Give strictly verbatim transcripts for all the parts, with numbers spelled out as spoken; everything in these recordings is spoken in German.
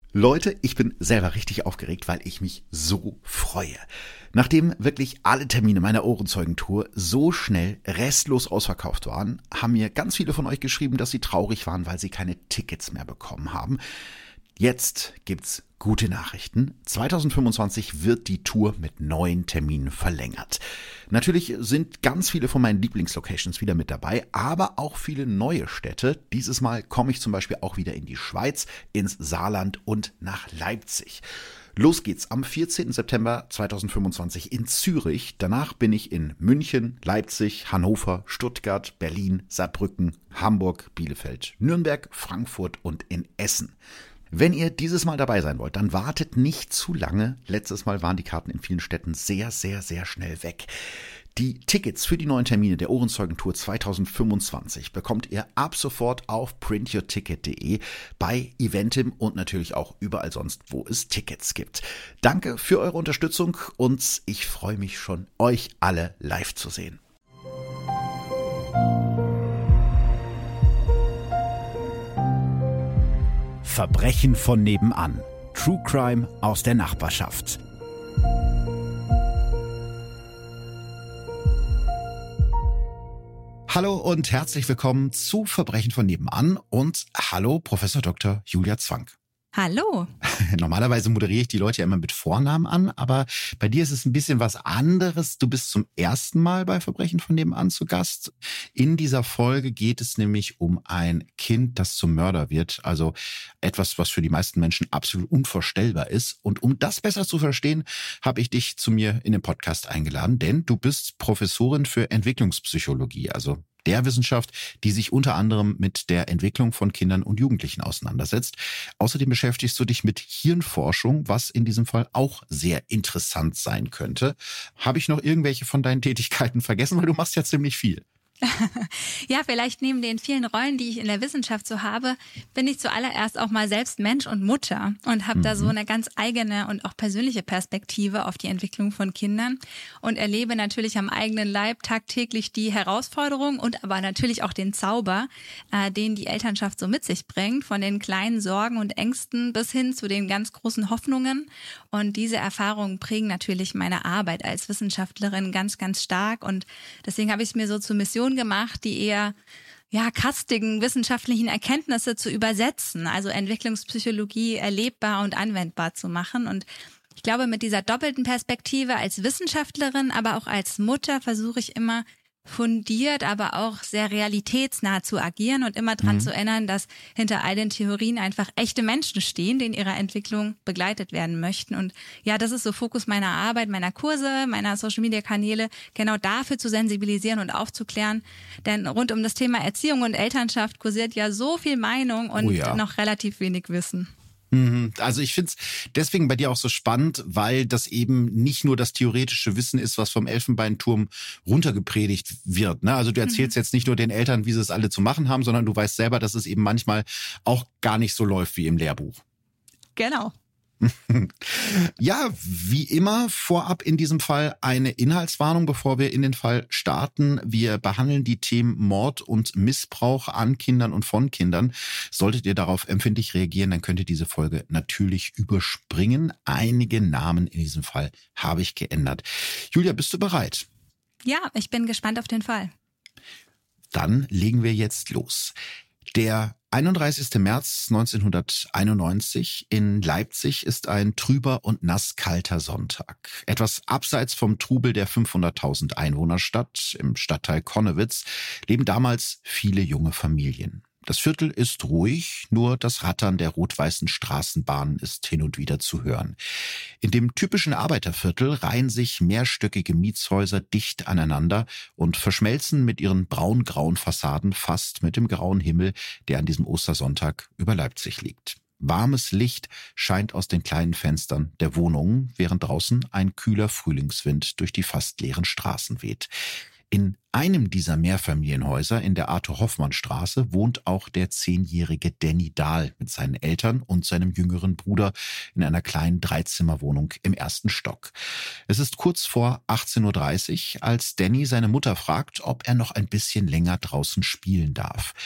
Leute, ich bin selber richtig aufgeregt, weil ich mich so freue. Nachdem wirklich alle Termine meiner Ohrenzeugentour so schnell restlos ausverkauft waren, haben mir ganz viele von euch geschrieben, dass sie traurig waren, weil sie keine Tickets mehr bekommen haben. Jetzt gibt's gute Nachrichten. zwanzig fünfundzwanzig wird die Tour mit neun Terminen verlängert. Natürlich sind ganz viele von meinen Lieblingslocations wieder mit dabei, aber auch viele neue Städte. Dieses Mal komme ich zum Beispiel auch wieder in die Schweiz, ins Saarland und nach Leipzig. Los geht's am vierzehnten September zweitausendfünfundzwanzig in Zürich. Danach bin ich in München, Leipzig, Hannover, Stuttgart, Berlin, Saarbrücken, Hamburg, Bielefeld, Nürnberg, Frankfurt und in Essen. Wenn ihr dieses Mal dabei sein wollt, dann wartet nicht zu lange. Letztes Mal waren die Karten in vielen Städten sehr, sehr, sehr schnell weg. Die Tickets für die neuen Termine der Ohrenzeugentour zwanzig fünfundzwanzig bekommt ihr ab sofort auf print your ticket punkt de, bei Eventim und natürlich auch überall sonst, wo es Tickets gibt. Danke für eure Unterstützung und ich freue mich schon, euch alle live zu sehen. Verbrechen von nebenan. True Crime aus der Nachbarschaft. Hallo und herzlich willkommen zu Verbrechen von nebenan und hallo Professor Doktor Julia Zwank. Hallo. Normalerweise moderiere ich die Leute ja immer mit Vornamen an, aber bei dir ist es ein bisschen was anderes. Du bist zum ersten Mal bei Verbrechen von nebenan zu Gast. In dieser Folge geht es nämlich um ein Kind, das zum Mörder wird. Also etwas, was für die meisten Menschen absolut unvorstellbar ist. Und um das besser zu verstehen, habe ich dich zu mir in den Podcast eingeladen, denn du bist Professorin für Entwicklungspsychologie, also der Wissenschaft, die sich unter anderem mit der Entwicklung von Kindern und Jugendlichen auseinandersetzt. Außerdem beschäftigst du dich mit Hirnforschung, was in diesem Fall auch sehr interessant sein könnte. Habe ich noch irgendwelche von deinen Tätigkeiten vergessen? Weil du machst ja ziemlich viel. Ja, vielleicht neben den vielen Rollen, die ich in der Wissenschaft so habe, bin ich zuallererst auch mal selbst Mensch und Mutter und habe mhm. da so eine ganz eigene und auch persönliche Perspektive auf die Entwicklung von Kindern und erlebe natürlich am eigenen Leib tagtäglich die Herausforderung und aber natürlich auch den Zauber, äh, den die Elternschaft so mit sich bringt, von den kleinen Sorgen und Ängsten bis hin zu den ganz großen Hoffnungen. Und diese Erfahrungen prägen natürlich meine Arbeit als Wissenschaftlerin ganz, ganz stark und deswegen habe ich es mir so zur Mission gemacht, die eher ja kastigen wissenschaftlichen Erkenntnisse zu übersetzen, also Entwicklungspsychologie erlebbar und anwendbar zu machen. Und ich glaube, mit dieser doppelten Perspektive als Wissenschaftlerin, aber auch als Mutter versuche ich immer fundiert, aber auch sehr realitätsnah zu agieren und immer dran mhm. zu erinnern, dass hinter all den Theorien einfach echte Menschen stehen, die in ihrer Entwicklung begleitet werden möchten. Und ja, das ist so Fokus meiner Arbeit, meiner Kurse, meiner Social-Media-Kanäle, genau dafür zu sensibilisieren und aufzuklären. Denn rund um das Thema Erziehung und Elternschaft kursiert ja so viel Meinung und oh ja. noch relativ wenig Wissen. Also ich finde es deswegen bei dir auch so spannend, weil das eben nicht nur das theoretische Wissen ist, was vom Elfenbeinturm runtergepredigt wird. Ne? Also du erzählst mhm. jetzt nicht nur den Eltern, wie sie es alle zu machen haben, sondern du weißt selber, dass es eben manchmal auch gar nicht so läuft wie im Lehrbuch. Genau. Ja, wie immer vorab in diesem Fall eine Inhaltswarnung, bevor wir in den Fall starten. Wir behandeln die Themen Mord und Missbrauch an Kindern und von Kindern. Solltet ihr darauf empfindlich reagieren, dann könnt ihr diese Folge natürlich überspringen. Einige Namen in diesem Fall habe ich geändert. Julia, bist du bereit? Ja, ich bin gespannt auf den Fall. Dann legen wir jetzt los. Der einunddreißigsten März neunzehnhunderteinundneunzig in Leipzig ist ein trüber und nasskalter Sonntag. Etwas abseits vom Trubel der fünfhunderttausend Einwohnerstadt im Stadtteil Connewitz leben damals viele junge Familien. Das Viertel ist ruhig, nur das Rattern der rot-weißen Straßenbahnen ist hin und wieder zu hören. In dem typischen Arbeiterviertel reihen sich mehrstöckige Mietshäuser dicht aneinander und verschmelzen mit ihren braun-grauen Fassaden fast mit dem grauen Himmel, der an diesem Ostersonntag über Leipzig liegt. Warmes Licht scheint aus den kleinen Fenstern der Wohnungen, während draußen ein kühler Frühlingswind durch die fast leeren Straßen weht. In einem dieser Mehrfamilienhäuser in der Arthur-Hoffmann-Straße wohnt auch der zehnjährige Danny Dahl mit seinen Eltern und seinem jüngeren Bruder in einer kleinen Dreizimmerwohnung im ersten Stock. Es ist kurz vor achtzehn Uhr dreißig, als Danny seine Mutter fragt, ob er noch ein bisschen länger draußen spielen darf.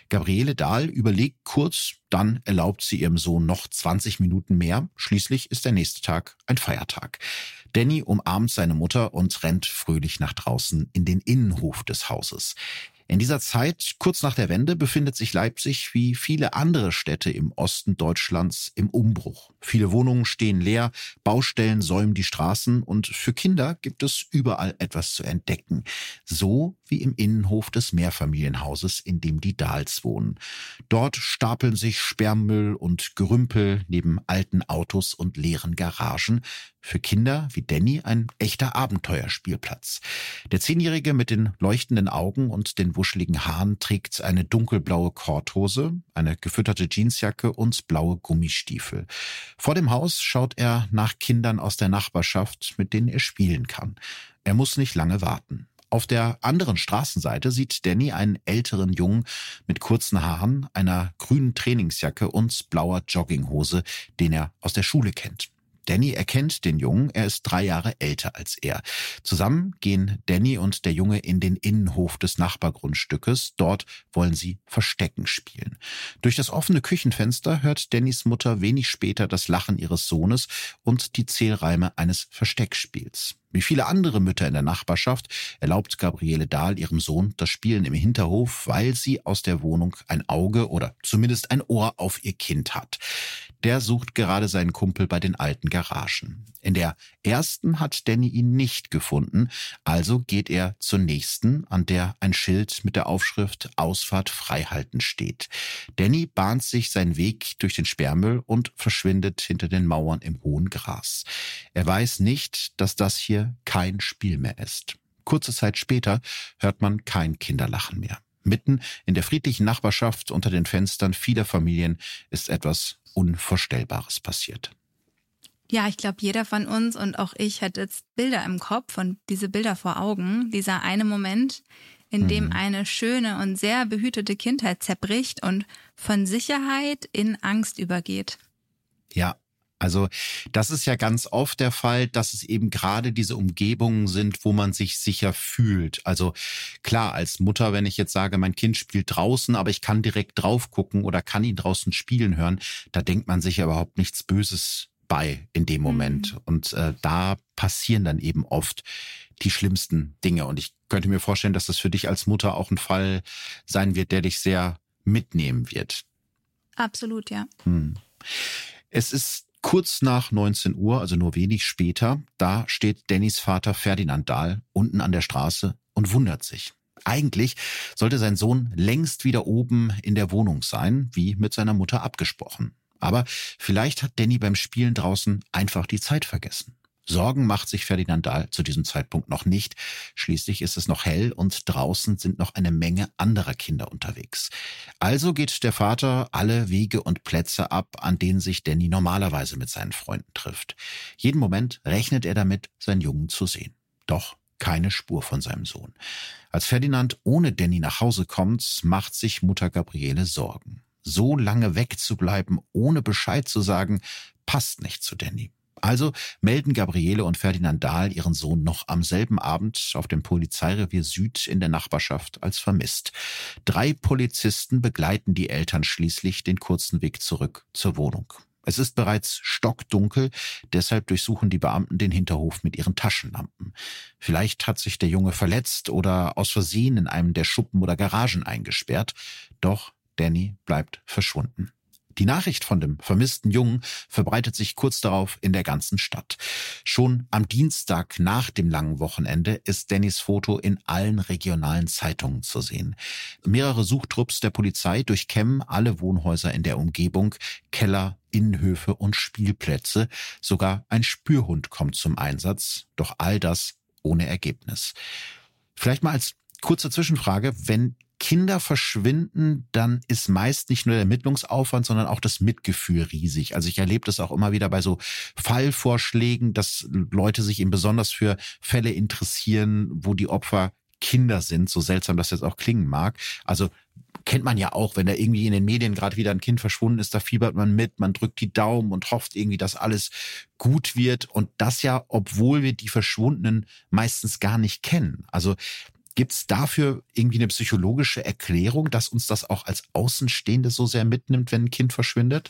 Gabriele Dahl überlegt kurz, dann erlaubt sie ihrem Sohn noch zwanzig Minuten mehr. Schließlich ist der nächste Tag ein Feiertag. Danny umarmt seine Mutter und rennt fröhlich nach draußen in den Innenhof des Hauses. In dieser Zeit, kurz nach der Wende, befindet sich Leipzig wie viele andere Städte im Osten Deutschlands im Umbruch. Viele Wohnungen stehen leer, Baustellen säumen die Straßen und für Kinder gibt es überall etwas zu entdecken. So wie im Innenhof des Mehrfamilienhauses, in dem die Dahls wohnen. Dort stapeln sich Sperrmüll und Gerümpel neben alten Autos und leeren Garagen. Für Kinder wie Danny ein echter Abenteuerspielplatz. Der Zehnjährige mit den leuchtenden Augen und den wuscheligen Haaren trägt eine dunkelblaue Korthose, eine gefütterte Jeansjacke und blaue Gummistiefel. Vor dem Haus schaut er nach Kindern aus der Nachbarschaft, mit denen er spielen kann. Er muss nicht lange warten. Auf der anderen Straßenseite sieht Danny einen älteren Jungen mit kurzen Haaren, einer grünen Trainingsjacke und blauer Jogginghose, den er aus der Schule kennt. Danny erkennt den Jungen, er ist drei Jahre älter als er. Zusammen gehen Danny und der Junge in den Innenhof des Nachbargrundstückes. Dort wollen sie Verstecken spielen. Durch das offene Küchenfenster hört Dannys Mutter wenig später das Lachen ihres Sohnes und die Zählreime eines Versteckspiels. Wie viele andere Mütter in der Nachbarschaft erlaubt Gabriele Dahl ihrem Sohn das Spielen im Hinterhof, weil sie aus der Wohnung ein Auge oder zumindest ein Ohr auf ihr Kind hat. Der sucht gerade seinen Kumpel bei den alten Garagen. In der ersten hat Danny ihn nicht gefunden, also geht er zur nächsten, an der ein Schild mit der Aufschrift Ausfahrt freihalten steht. Danny bahnt sich seinen Weg durch den Sperrmüll und verschwindet hinter den Mauern im hohen Gras. Er weiß nicht, dass das hier kein Spiel mehr ist. Kurze Zeit später hört man kein Kinderlachen mehr. Mitten in der friedlichen Nachbarschaft unter den Fenstern vieler Familien ist etwas Unvorstellbares passiert. Ja, ich glaube, jeder von uns und auch ich hat jetzt Bilder im Kopf und diese Bilder vor Augen. Dieser eine Moment, in dem Mhm. eine schöne und sehr behütete Kindheit zerbricht und von Sicherheit in Angst übergeht. Ja, also das ist ja ganz oft der Fall, dass es eben gerade diese Umgebungen sind, wo man sich sicher fühlt. Also klar, als Mutter, wenn ich jetzt sage, mein Kind spielt draußen, aber ich kann direkt drauf gucken oder kann ihn draußen spielen hören, da denkt man sich ja überhaupt nichts Böses bei in dem Moment. Mhm. Und äh, da passieren dann eben oft die schlimmsten Dinge. Und ich könnte mir vorstellen, dass das für dich als Mutter auch ein Fall sein wird, der dich sehr mitnehmen wird. Absolut, ja. Hm. Es ist kurz nach neunzehn Uhr, also nur wenig später, da steht Dannys Vater Ferdinand Dahl unten an der Straße und wundert sich. Eigentlich sollte sein Sohn längst wieder oben in der Wohnung sein, wie mit seiner Mutter abgesprochen. Aber vielleicht hat Danny beim Spielen draußen einfach die Zeit vergessen. Sorgen macht sich Ferdinand Dahl zu diesem Zeitpunkt noch nicht. Schließlich ist es noch hell und draußen sind noch eine Menge anderer Kinder unterwegs. Also geht der Vater alle Wege und Plätze ab, an denen sich Danny normalerweise mit seinen Freunden trifft. Jeden Moment rechnet er damit, seinen Jungen zu sehen. Doch keine Spur von seinem Sohn. Als Ferdinand ohne Danny nach Hause kommt, macht sich Mutter Gabriele Sorgen. So lange wegzubleiben, ohne Bescheid zu sagen, passt nicht zu Danny. Also melden Gabriele und Ferdinand Dahl ihren Sohn noch am selben Abend auf dem Polizeirevier Süd in der Nachbarschaft als vermisst. Drei Polizisten begleiten die Eltern schließlich den kurzen Weg zurück zur Wohnung. Es ist bereits stockdunkel, deshalb durchsuchen die Beamten den Hinterhof mit ihren Taschenlampen. Vielleicht hat sich der Junge verletzt oder aus Versehen in einem der Schuppen oder Garagen eingesperrt. Doch Danny bleibt verschwunden. Die Nachricht von dem vermissten Jungen verbreitet sich kurz darauf in der ganzen Stadt. Schon am Dienstag nach dem langen Wochenende ist Dannys Foto in allen regionalen Zeitungen zu sehen. Mehrere Suchtrupps der Polizei durchkämmen alle Wohnhäuser in der Umgebung, Keller, Innenhöfe und Spielplätze. Sogar ein Spürhund kommt zum Einsatz. Doch all das ohne Ergebnis. Vielleicht mal als kurze Zwischenfrage, wenn Kinder verschwinden, dann ist meist nicht nur der Ermittlungsaufwand, sondern auch das Mitgefühl riesig. Also ich erlebe das auch immer wieder bei so Fallvorschlägen, dass Leute sich eben besonders für Fälle interessieren, wo die Opfer Kinder sind, so seltsam das jetzt auch klingen mag. Also kennt man ja auch, wenn da irgendwie in den Medien gerade wieder ein Kind verschwunden ist, da fiebert man mit, man drückt die Daumen und hofft irgendwie, dass alles gut wird. Und das ja, obwohl wir die Verschwundenen meistens gar nicht kennen. Also Gibt's dafür irgendwie eine psychologische Erklärung, dass uns das auch als Außenstehende so sehr mitnimmt, wenn ein Kind verschwindet?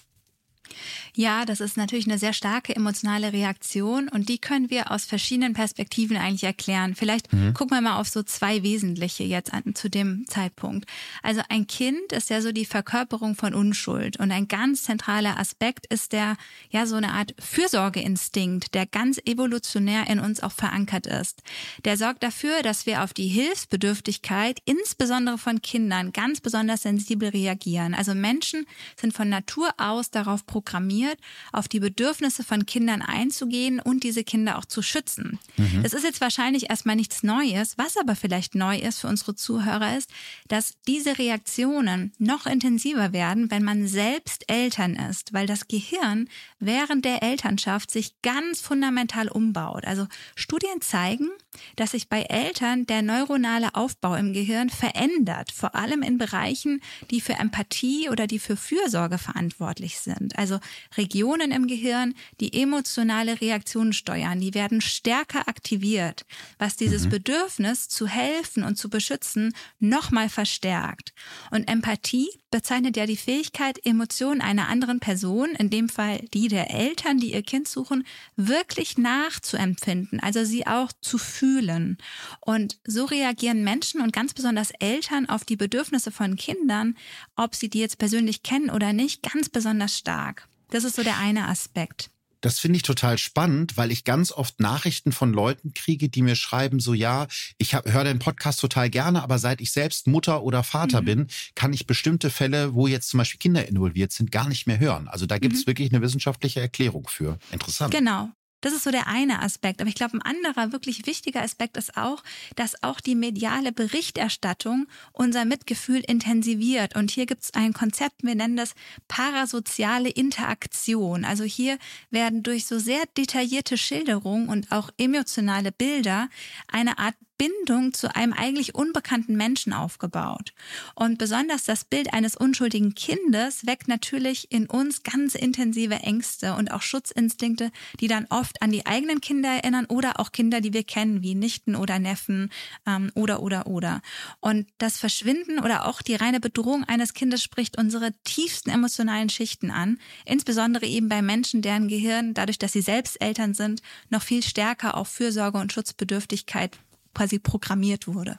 Ja, das ist natürlich eine sehr starke emotionale Reaktion und die können wir aus verschiedenen Perspektiven eigentlich erklären. Vielleicht mhm. gucken wir mal auf so zwei wesentliche jetzt an, zu dem Zeitpunkt. Also ein Kind ist ja so die Verkörperung von Unschuld und ein ganz zentraler Aspekt ist der, ja, so eine Art Fürsorgeinstinkt, der ganz evolutionär in uns auch verankert ist. Der sorgt dafür, dass wir auf die Hilfsbedürftigkeit, insbesondere von Kindern, ganz besonders sensibel reagieren. Also Menschen sind von Natur aus darauf programmiert, auf die Bedürfnisse von Kindern einzugehen und diese Kinder auch zu schützen. Mhm. Das ist jetzt wahrscheinlich erstmal nichts Neues. Was aber vielleicht neu ist für unsere Zuhörer ist, dass diese Reaktionen noch intensiver werden, wenn man selbst Eltern ist, weil das Gehirn während der Elternschaft sich ganz fundamental umbaut. Also Studien zeigen, dass sich bei Eltern der neuronale Aufbau im Gehirn verändert, vor allem in Bereichen, die für Empathie oder die für Fürsorge verantwortlich sind. Also Regionen im Gehirn, die emotionale Reaktionen steuern, die werden stärker aktiviert, was dieses mhm. Bedürfnis zu helfen und zu beschützen nochmal verstärkt. Und Empathie bezeichnet ja die Fähigkeit, Emotionen einer anderen Person, in dem Fall die der Eltern, die ihr Kind suchen, wirklich nachzuempfinden, also sie auch zu fühlen. Und so reagieren Menschen und ganz besonders Eltern auf die Bedürfnisse von Kindern, ob sie die jetzt persönlich kennen oder nicht, ganz besonders stark. Das ist so der eine Aspekt. Das finde ich total spannend, weil ich ganz oft Nachrichten von Leuten kriege, die mir schreiben, so ja, ich höre den Podcast total gerne, aber seit ich selbst Mutter oder Vater mhm. bin, kann ich bestimmte Fälle, wo jetzt zum Beispiel Kinder involviert sind, gar nicht mehr hören. Also da gibt es mhm. wirklich eine wissenschaftliche Erklärung für. Interessant. Genau. Das ist so der eine Aspekt. Aber ich glaube, ein anderer wirklich wichtiger Aspekt ist auch, dass auch die mediale Berichterstattung unser Mitgefühl intensiviert. Und hier gibt es ein Konzept, wir nennen das parasoziale Interaktion. Also hier werden durch so sehr detaillierte Schilderungen und auch emotionale Bilder eine Art Bindung zu einem eigentlich unbekannten Menschen aufgebaut. Und besonders das Bild eines unschuldigen Kindes weckt natürlich in uns ganz intensive Ängste und auch Schutzinstinkte, die dann oft an die eigenen Kinder erinnern oder auch Kinder, die wir kennen, wie Nichten oder Neffen ähm, oder, oder, oder. Und das Verschwinden oder auch die reine Bedrohung eines Kindes spricht unsere tiefsten emotionalen Schichten an, insbesondere eben bei Menschen, deren Gehirn, dadurch, dass sie selbst Eltern sind, noch viel stärker auf Fürsorge und Schutzbedürftigkeit quasi programmiert wurde.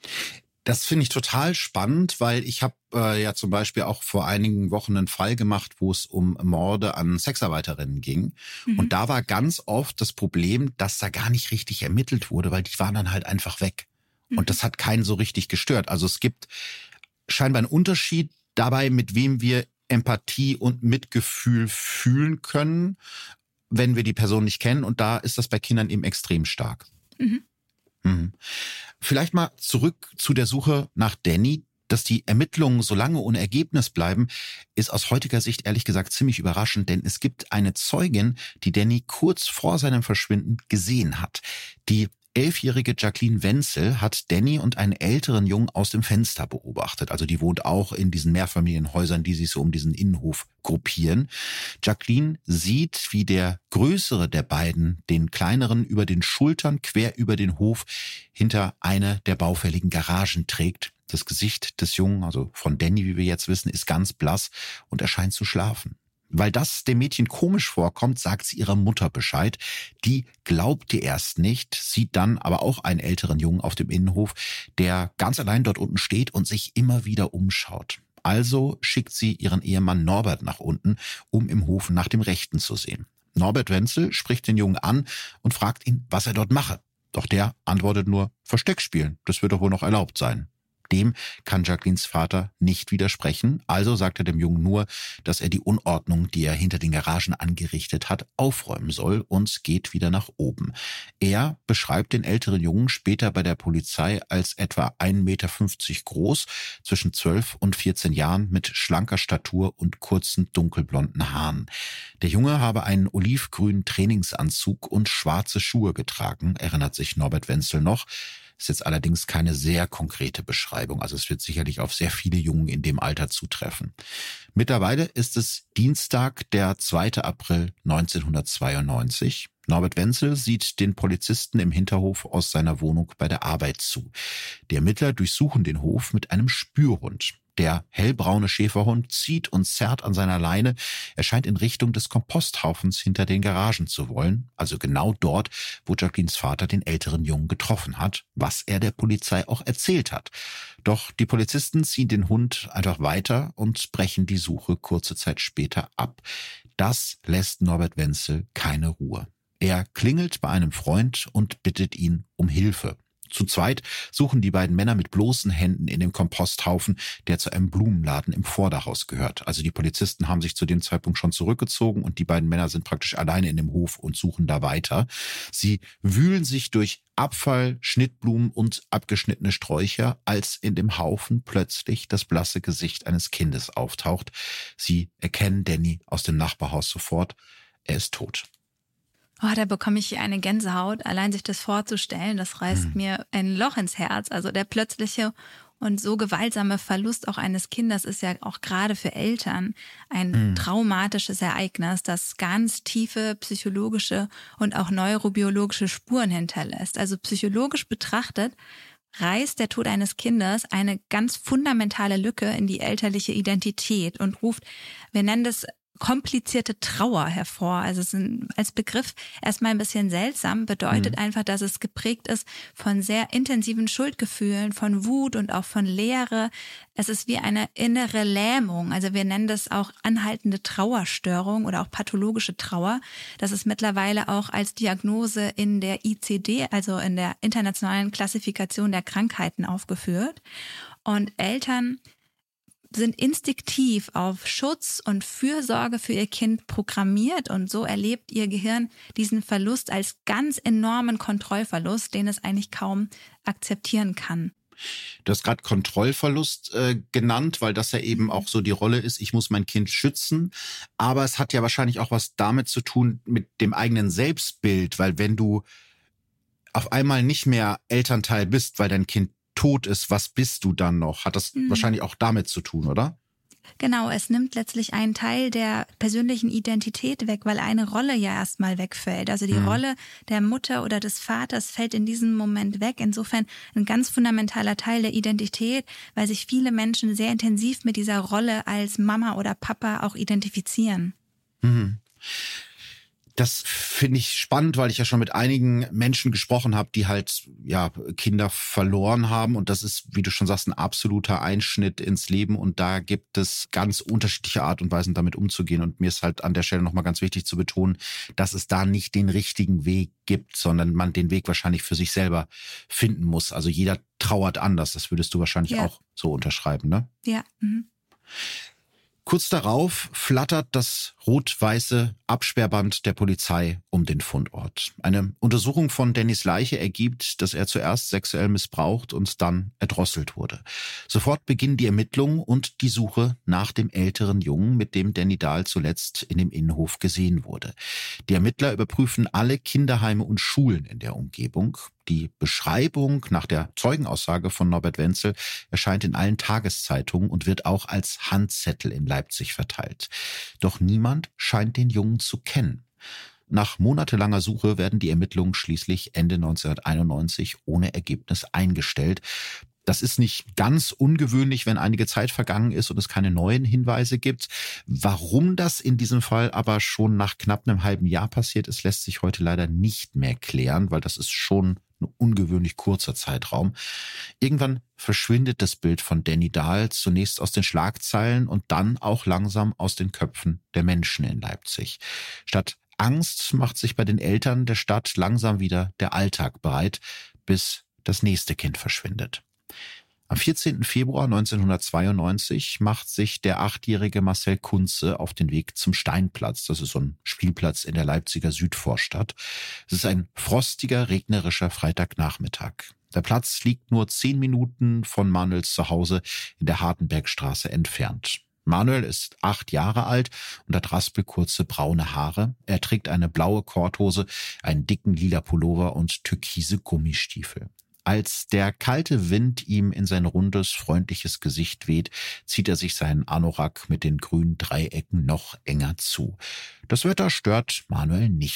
Das finde ich total spannend, weil ich habe äh, ja zum Beispiel auch vor einigen Wochen einen Fall gemacht, wo es um Morde an Sexarbeiterinnen ging. Mhm. Und da war ganz oft das Problem, dass da gar nicht richtig ermittelt wurde, weil die waren dann halt einfach weg. Mhm. Und das hat keinen so richtig gestört. Also es gibt scheinbar einen Unterschied dabei, mit wem wir Empathie und Mitgefühl fühlen können, wenn wir die Person nicht kennen. Und da ist das bei Kindern eben extrem stark. Mhm. Mhm. Vielleicht mal zurück zu der Suche nach Danny. Dass die Ermittlungen so lange ohne Ergebnis bleiben, ist aus heutiger Sicht ehrlich gesagt ziemlich überraschend, denn es gibt eine Zeugin, die Danny kurz vor seinem Verschwinden gesehen hat. Die elfjährige Jacqueline Wenzel hat Danny und einen älteren Jungen aus dem Fenster beobachtet. Also die wohnt auch in diesen Mehrfamilienhäusern, die sich so um diesen Innenhof gruppieren. Jacqueline sieht, wie der größere der beiden den kleineren über den Schultern quer über den Hof hinter eine der baufälligen Garagen trägt. Das Gesicht des Jungen, also von Danny, wie wir jetzt wissen, ist ganz blass und er scheint zu schlafen. Weil das dem Mädchen komisch vorkommt, sagt sie ihrer Mutter Bescheid. Die glaubt ihr erst nicht, sieht dann aber auch einen älteren Jungen auf dem Innenhof, der ganz allein dort unten steht und sich immer wieder umschaut. Also schickt sie ihren Ehemann Norbert nach unten, um im Hof nach dem Rechten zu sehen. Norbert Wenzel spricht den Jungen an und fragt ihn, was er dort mache. Doch der antwortet nur, Versteck spielen, das wird doch wohl noch erlaubt sein. Dem kann Jacquelines Vater nicht widersprechen, also sagt er dem Jungen nur, dass er die Unordnung, die er hinter den Garagen angerichtet hat, aufräumen soll und geht wieder nach oben. Er beschreibt den älteren Jungen später bei der Polizei als etwa ein Meter fünfzig groß, zwischen zwölf und vierzehn Jahren mit schlanker Statur und kurzen dunkelblonden Haaren. Der Junge habe einen olivgrünen Trainingsanzug und schwarze Schuhe getragen, erinnert sich Norbert Wenzel noch. Ist jetzt allerdings keine sehr konkrete Beschreibung. Also es wird sicherlich auf sehr viele Jungen in dem Alter zutreffen. Mittlerweile ist es Dienstag, der zweite April neunzehnhundertzweiundneunzig. Norbert Wenzel sieht den Polizisten im Hinterhof aus seiner Wohnung bei der Arbeit zu. Die Ermittler durchsuchen den Hof mit einem Spürhund. Der hellbraune Schäferhund zieht und zerrt an seiner Leine. Er scheint in Richtung des Komposthaufens hinter den Garagen zu wollen, also genau dort, wo Jacquelines Vater den älteren Jungen getroffen hat, was er der Polizei auch erzählt hat. Doch die Polizisten ziehen den Hund einfach weiter und brechen die Suche kurze Zeit später ab. Das lässt Norbert Wenzel keine Ruhe. Er klingelt bei einem Freund und bittet ihn um Hilfe. Zu zweit suchen die beiden Männer mit bloßen Händen in dem Komposthaufen, der zu einem Blumenladen im Vorderhaus gehört. Also die Polizisten haben sich zu dem Zeitpunkt schon zurückgezogen und die beiden Männer sind praktisch alleine in dem Hof und suchen da weiter. Sie wühlen sich durch Abfall, Schnittblumen und abgeschnittene Sträucher, als in dem Haufen plötzlich das blasse Gesicht eines Kindes auftaucht. Sie erkennen Danny aus dem Nachbarhaus sofort. Er ist tot. Oh, da bekomme ich eine Gänsehaut, allein sich das vorzustellen, das reißt hm. mir ein Loch ins Herz. Also der plötzliche und so gewaltsame Verlust auch eines Kindes ist ja auch gerade für Eltern ein hm. traumatisches Ereignis, das ganz tiefe psychologische und auch neurobiologische Spuren hinterlässt. Also psychologisch betrachtet reißt der Tod eines Kindes eine ganz fundamentale Lücke in die elterliche Identität und ruft, wir nennen das komplizierte Trauer hervor. Also es ist als Begriff erstmal ein bisschen seltsam, bedeutet mhm. einfach, dass es geprägt ist von sehr intensiven Schuldgefühlen, von Wut und auch von Leere. Es ist wie eine innere Lähmung. Also wir nennen das auch anhaltende Trauerstörung oder auch pathologische Trauer. Das ist mittlerweile auch als Diagnose in der I C D, also in der internationalen Klassifikation der Krankheiten aufgeführt. Und Eltern sind instinktiv auf Schutz und Fürsorge für ihr Kind programmiert und so erlebt ihr Gehirn diesen Verlust als ganz enormen Kontrollverlust, den es eigentlich kaum akzeptieren kann. Du hast gerade Kontrollverlust äh, genannt, weil das ja eben auch so die Rolle ist, ich muss mein Kind schützen, aber es hat ja wahrscheinlich auch was damit zu tun mit dem eigenen Selbstbild, weil wenn du auf einmal nicht mehr Elternteil bist, weil dein Kind tot ist, was bist du dann noch? Hat das mhm. wahrscheinlich auch damit zu tun, oder? Genau, es nimmt letztlich einen Teil der persönlichen Identität weg, weil eine Rolle ja erstmal wegfällt. Also die mhm. Rolle der Mutter oder des Vaters fällt in diesem Moment weg. Insofern ein ganz fundamentaler Teil der Identität, weil sich viele Menschen sehr intensiv mit dieser Rolle als Mama oder Papa auch identifizieren. Mhm. Das finde ich spannend, weil ich ja schon mit einigen Menschen gesprochen habe, die halt ja Kinder verloren haben. Und das ist, wie du schon sagst, ein absoluter Einschnitt ins Leben. Und da gibt es ganz unterschiedliche Art und Weisen, damit umzugehen. Und mir ist halt an der Stelle nochmal ganz wichtig zu betonen, dass es da nicht den richtigen Weg gibt, sondern man den Weg wahrscheinlich für sich selber finden muss. Also jeder trauert anders. Das würdest du wahrscheinlich ja. auch so unterschreiben, ne? Ja. Mhm. Kurz darauf flattert das rot-weiße Absperrband der Polizei um den Fundort. Eine Untersuchung von Dannys Leiche ergibt, dass er zuerst sexuell missbraucht und dann erdrosselt wurde. Sofort beginnen die Ermittlungen und die Suche nach dem älteren Jungen, mit dem Danny Dahl zuletzt in dem Innenhof gesehen wurde. Die Ermittler überprüfen alle Kinderheime und Schulen in der Umgebung. Die Beschreibung nach der Zeugenaussage von Norbert Wenzel erscheint in allen Tageszeitungen und wird auch als Handzettel in Leipzig verteilt. Doch niemand scheint den Jungen zu kennen. Nach monatelanger Suche werden die Ermittlungen schließlich Ende neunzehnhunderteinundneunzig ohne Ergebnis eingestellt. Das ist nicht ganz ungewöhnlich, wenn einige Zeit vergangen ist und es keine neuen Hinweise gibt. Warum das in diesem Fall aber schon nach knapp einem halben Jahr passiert ist, lässt sich heute leider nicht mehr klären, weil das ist schon ein ungewöhnlich kurzer Zeitraum. Irgendwann verschwindet das Bild von Danny Dahl zunächst aus den Schlagzeilen und dann auch langsam aus den Köpfen der Menschen in Leipzig. Statt Angst macht sich bei den Eltern der Stadt langsam wieder der Alltag bereit, bis das nächste Kind verschwindet. Am vierzehnten Februar neunzehnhundertzweiundneunzig macht sich der achtjährige Marcel Kunze auf den Weg zum Steinplatz. Das ist so ein Spielplatz in der Leipziger Südvorstadt. Es ist ein frostiger, regnerischer Freitagnachmittag. Der Platz liegt nur zehn Minuten von Manuels Zuhause in der Hartenbergstraße entfernt. Manuel ist acht Jahre alt und hat raspelkurze braune Haare. Er trägt eine blaue Korthose, einen dicken lila Pullover und türkise Gummistiefel. Als der kalte Wind ihm in sein rundes, freundliches Gesicht weht, zieht er sich seinen Anorak mit den grünen Dreiecken noch enger zu. Das Wetter stört Manuel nicht.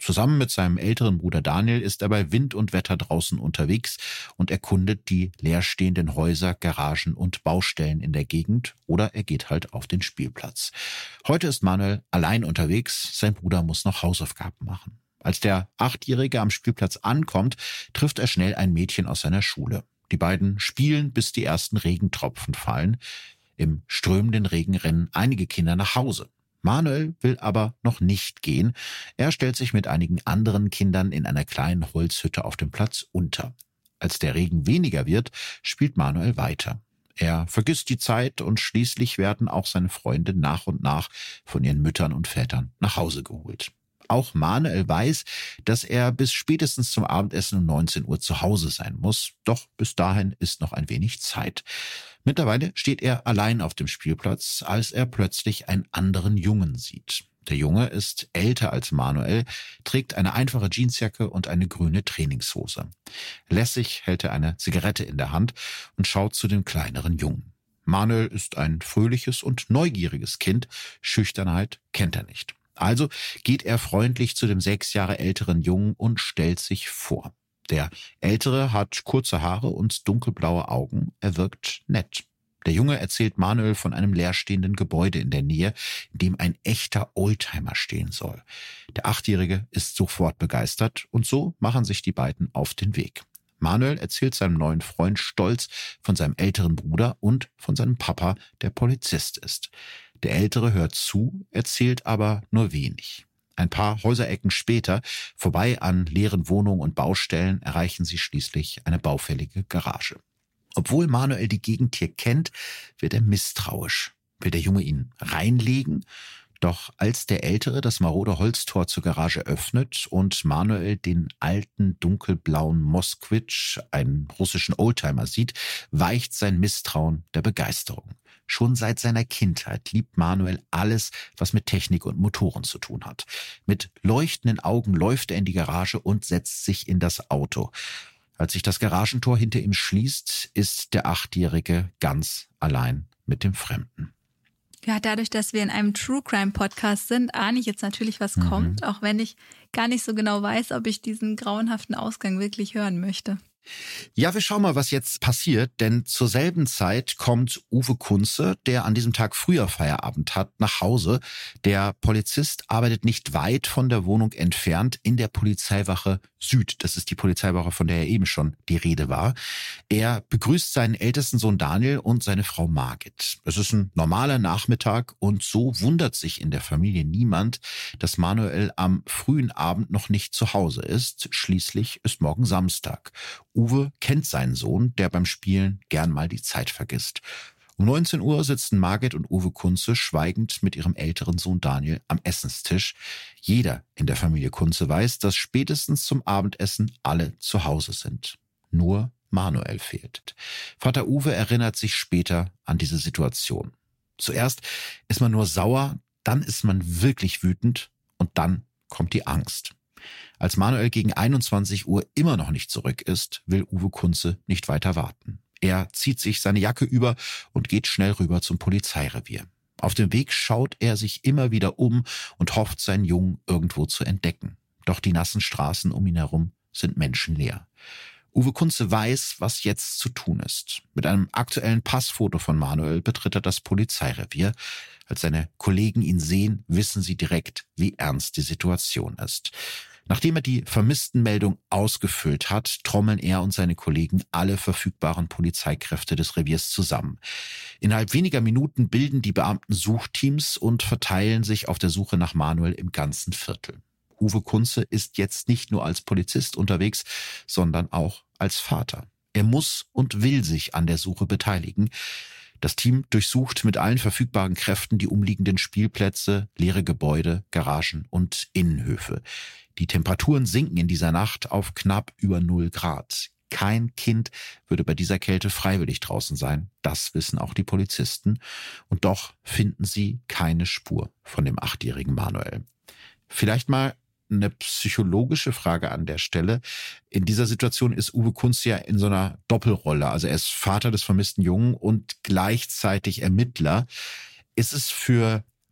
Zusammen mit seinem älteren Bruder Daniel ist er bei Wind und Wetter draußen unterwegs und erkundet die leerstehenden Häuser, Garagen und Baustellen in der Gegend oder er geht halt auf den Spielplatz. Heute ist Manuel allein unterwegs, sein Bruder muss noch Hausaufgaben machen. Als der Achtjährige am Spielplatz ankommt, trifft er schnell ein Mädchen aus seiner Schule. Die beiden spielen, bis die ersten Regentropfen fallen. Im strömenden Regen rennen einige Kinder nach Hause. Manuel will aber noch nicht gehen. Er stellt sich mit einigen anderen Kindern in einer kleinen Holzhütte auf dem Platz unter. Als der Regen weniger wird, spielt Manuel weiter. Er vergisst die Zeit und schließlich werden auch seine Freunde nach und nach von ihren Müttern und Vätern nach Hause geholt. Auch Manuel weiß, dass er bis spätestens zum Abendessen um neunzehn Uhr zu Hause sein muss. Doch bis dahin ist noch ein wenig Zeit. Mittlerweile steht er allein auf dem Spielplatz, als er plötzlich einen anderen Jungen sieht. Der Junge ist älter als Manuel, trägt eine einfache Jeansjacke und eine grüne Trainingshose. Lässig hält er eine Zigarette in der Hand und schaut zu dem kleineren Jungen. Manuel ist ein fröhliches und neugieriges Kind. Schüchternheit kennt er nicht. Also geht er freundlich zu dem sechs Jahre älteren Jungen und stellt sich vor. Der Ältere hat kurze Haare und dunkelblaue Augen. Er wirkt nett. Der Junge erzählt Manuel von einem leerstehenden Gebäude in der Nähe, in dem ein echter Oldtimer stehen soll. Der Achtjährige ist sofort begeistert und so machen sich die beiden auf den Weg. Manuel erzählt seinem neuen Freund stolz von seinem älteren Bruder und von seinem Papa, der Polizist ist. Der Ältere hört zu, erzählt aber nur wenig. Ein paar Häuserecken später, vorbei an leeren Wohnungen und Baustellen, erreichen sie schließlich eine baufällige Garage. Obwohl Manuel die Gegend hier kennt, wird er misstrauisch. Will der Junge ihn reinlegen? Doch als der Ältere das marode Holztor zur Garage öffnet und Manuel den alten dunkelblauen Moskwitsch, einen russischen Oldtimer, sieht, weicht sein Misstrauen der Begeisterung. Schon seit seiner Kindheit liebt Manuel alles, was mit Technik und Motoren zu tun hat. Mit leuchtenden Augen läuft er in die Garage und setzt sich in das Auto. Als sich das Garagentor hinter ihm schließt, ist der Achtjährige ganz allein mit dem Fremden. Ja, dadurch, dass wir in einem True Crime Podcast sind, ahne ich jetzt natürlich, was mhm. kommt, auch wenn ich gar nicht so genau weiß, ob ich diesen grauenhaften Ausgang wirklich hören möchte. Ja, wir schauen mal, was jetzt passiert, denn zur selben Zeit kommt Uwe Kunze, der an diesem Tag früher Feierabend hat, nach Hause. Der Polizist arbeitet nicht weit von der Wohnung entfernt in der Polizeiwache Süd. Das ist die Polizeiwache, von der ja eben schon die Rede war. Er begrüßt seinen ältesten Sohn Daniel und seine Frau Margit. Es ist ein normaler Nachmittag und so wundert sich in der Familie niemand, dass Manuel am frühen Abend noch nicht zu Hause ist. Schließlich ist morgen Samstag. Uwe kennt seinen Sohn, der beim Spielen gern mal die Zeit vergisst. Um neunzehn Uhr sitzen Margit und Uwe Kunze schweigend mit ihrem älteren Sohn Daniel am Essenstisch. Jeder in der Familie Kunze weiß, dass spätestens zum Abendessen alle zu Hause sind. Nur Manuel fehlt. Vater Uwe erinnert sich später an diese Situation. Zuerst ist man nur sauer, dann ist man wirklich wütend und dann kommt die Angst. Als Manuel gegen einundzwanzig Uhr immer noch nicht zurück ist, will Uwe Kunze nicht weiter warten. Er zieht sich seine Jacke über und geht schnell rüber zum Polizeirevier. Auf dem Weg schaut er sich immer wieder um und hofft, seinen Jungen irgendwo zu entdecken. Doch die nassen Straßen um ihn herum sind menschenleer. Uwe Kunze weiß, was jetzt zu tun ist. Mit einem aktuellen Passfoto von Manuel betritt er das Polizeirevier. Als seine Kollegen ihn sehen, wissen sie direkt, wie ernst die Situation ist. Nachdem er die Vermisstenmeldung ausgefüllt hat, trommeln er und seine Kollegen alle verfügbaren Polizeikräfte des Reviers zusammen. Innerhalb weniger Minuten bilden die Beamten Suchteams und verteilen sich auf der Suche nach Manuel im ganzen Viertel. Uwe Kunze ist jetzt nicht nur als Polizist unterwegs, sondern auch als Vater. Er muss und will sich an der Suche beteiligen. Das Team durchsucht mit allen verfügbaren Kräften die umliegenden Spielplätze, leere Gebäude, Garagen und Innenhöfe. Die Temperaturen sinken in dieser Nacht auf knapp über null Grad. Kein Kind würde bei dieser Kälte freiwillig draußen sein. Das wissen auch die Polizisten. Und doch finden sie keine Spur von dem achtjährigen Manuel. Vielleicht mal eine psychologische Frage an der Stelle. In dieser Situation ist Uwe Kunze ja in so einer Doppelrolle. Also er ist Vater des vermissten Jungen und gleichzeitig Ermittler. Ist es für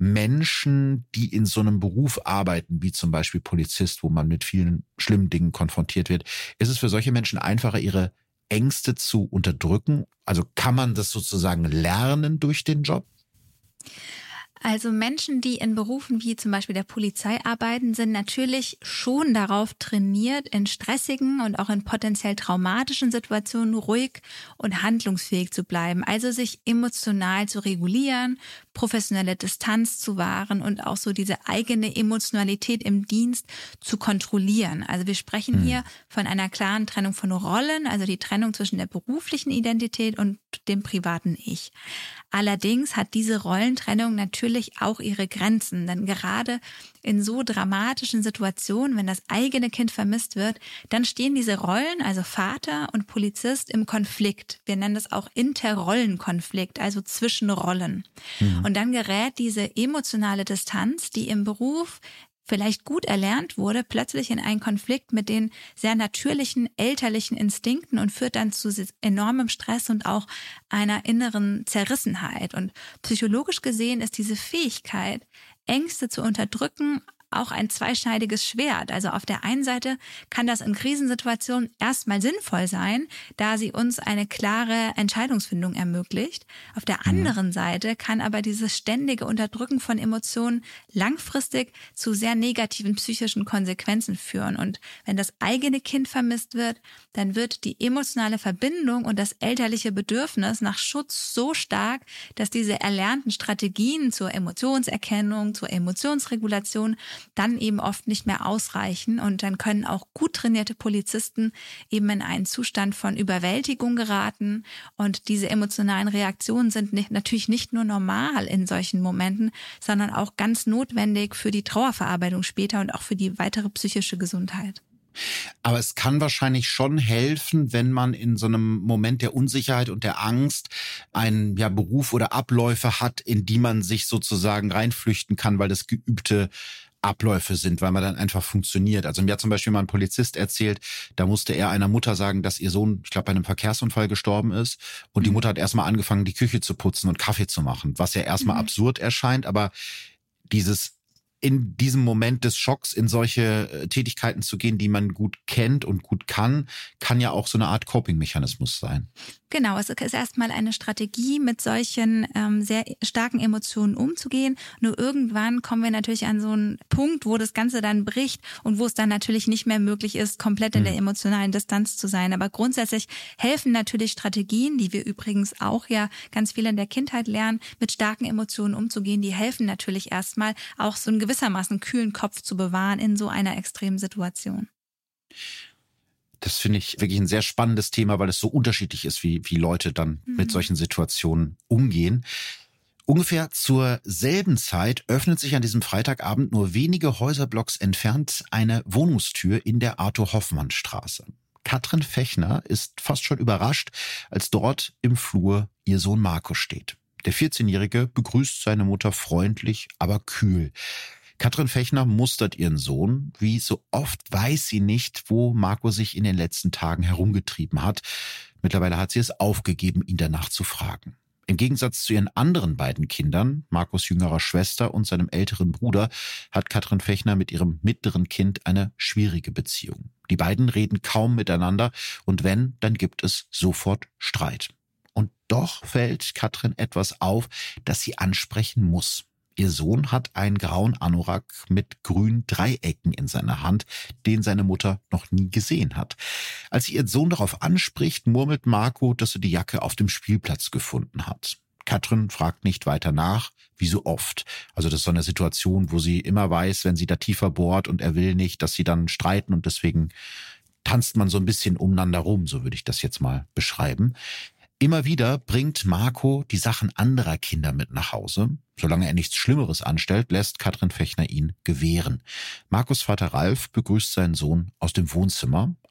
Menschen, die in so einem Beruf arbeiten, wie zum Beispiel Polizist, wo man mit vielen schlimmen Dingen konfrontiert wird, ist es für solche Menschen einfacher, ihre Ängste zu unterdrücken? Also kann man das sozusagen lernen durch den Job? Also Menschen, die in Berufen wie zum Beispiel der Polizei arbeiten, sind natürlich schon darauf trainiert, in stressigen und auch in potenziell traumatischen Situationen ruhig und handlungsfähig zu bleiben. Also sich emotional zu regulieren, professionelle Distanz zu wahren und auch so diese eigene Emotionalität im Dienst zu kontrollieren. Also wir sprechen hm. hier von einer klaren Trennung von Rollen, also die Trennung zwischen der beruflichen Identität und dem privaten Ich. Allerdings hat diese Rollentrennung natürlich auch ihre Grenzen, denn gerade in so dramatischen Situationen, wenn das eigene Kind vermisst wird, dann stehen diese Rollen, also Vater und Polizist, im Konflikt. Wir nennen das auch Interrollenkonflikt, also zwischen Rollen. Mhm. Und dann gerät diese emotionale Distanz, die im Beruf vielleicht gut erlernt wurde, plötzlich in einen Konflikt mit den sehr natürlichen elterlichen Instinkten und führt dann zu enormem Stress und auch einer inneren Zerrissenheit. Und psychologisch gesehen ist diese Fähigkeit, Ängste zu unterdrücken, auch ein zweischneidiges Schwert. Also auf der einen Seite kann das in Krisensituationen erstmal sinnvoll sein, da sie uns eine klare Entscheidungsfindung ermöglicht. Auf der anderen Seite kann aber dieses ständige Unterdrücken von Emotionen langfristig zu sehr negativen psychischen Konsequenzen führen. Und wenn das eigene Kind vermisst wird, dann wird die emotionale Verbindung und das elterliche Bedürfnis nach Schutz so stark, dass diese erlernten Strategien zur Emotionserkennung, zur Emotionsregulation dann eben oft nicht mehr ausreichen und dann können auch gut trainierte Polizisten eben in einen Zustand von Überwältigung geraten und diese emotionalen Reaktionen sind nicht, natürlich nicht nur normal in solchen Momenten, sondern auch ganz notwendig für die Trauerverarbeitung später und auch für die weitere psychische Gesundheit. Aber es kann wahrscheinlich schon helfen, wenn man in so einem Moment der Unsicherheit und der Angst einen ja, Beruf oder Abläufe hat, in die man sich sozusagen reinflüchten kann, weil das geübte Abläufe sind, weil man dann einfach funktioniert. Also mir hat zum Beispiel mal ein Polizist erzählt, da musste er einer Mutter sagen, dass ihr Sohn, ich glaube, bei einem Verkehrsunfall gestorben ist. Und die Mutter hat erstmal angefangen, die Küche zu putzen und Kaffee zu machen, was ja erstmal mhm. absurd erscheint, aber dieses in diesem Moment des Schocks in solche Tätigkeiten zu gehen, die man gut kennt und gut kann, kann ja auch so eine Art Coping-Mechanismus sein. Genau, es ist erstmal eine Strategie, mit solchen ähm, sehr starken Emotionen umzugehen. Nur irgendwann kommen wir natürlich an so einen Punkt, wo das Ganze dann bricht und wo es dann natürlich nicht mehr möglich ist, komplett in mhm. der emotionalen Distanz zu sein. Aber grundsätzlich helfen natürlich Strategien, die wir übrigens auch ja ganz viel in der Kindheit lernen, mit starken Emotionen umzugehen. Die helfen natürlich erstmal auch so einen gewissermaßen kühlen Kopf zu bewahren in so einer extremen Situation. Das finde ich wirklich ein sehr spannendes Thema, weil es so unterschiedlich ist, wie, wie Leute dann mhm. mit solchen Situationen umgehen. Ungefähr zur selben Zeit öffnet sich an diesem Freitagabend nur wenige Häuserblocks entfernt eine Wohnungstür in der Arthur-Hoffmann-Straße. Katrin Fechner ist fast schon überrascht, als dort im Flur ihr Sohn Marco steht. Der vierzehnjährige begrüßt seine Mutter freundlich, aber kühl. Katrin Fechner mustert ihren Sohn. Wie so oft weiß sie nicht, wo Marco sich in den letzten Tagen herumgetrieben hat. Mittlerweile hat sie es aufgegeben, ihn danach zu fragen. Im Gegensatz zu ihren anderen beiden Kindern, Marcos jüngerer Schwester und seinem älteren Bruder, hat Katrin Fechner mit ihrem mittleren Kind eine schwierige Beziehung. Die beiden reden kaum miteinander und wenn, dann gibt es sofort Streit. Und doch fällt Katrin etwas auf, das sie ansprechen muss. Ihr Sohn hat einen grauen Anorak mit grünen Dreiecken in seiner Hand, den seine Mutter noch nie gesehen hat. Als sie ihren Sohn darauf anspricht, murmelt Marco, dass er die Jacke auf dem Spielplatz gefunden hat. Katrin fragt nicht weiter nach, wie so oft. Also das ist so eine Situation, wo sie immer weiß, wenn sie da tiefer bohrt und er will nicht, dass sie dann streiten und deswegen tanzt man so ein bisschen umeinander rum, so würde ich das jetzt mal beschreiben. Immer wieder bringt Marco die Sachen anderer Kinder mit nach Hause. Solange er nichts Schlimmeres anstellt, lässt Katrin Fechner ihn gewähren. Marcos Vater Ralf begrüßt seinen Sohn aus dem Wohnzimmer.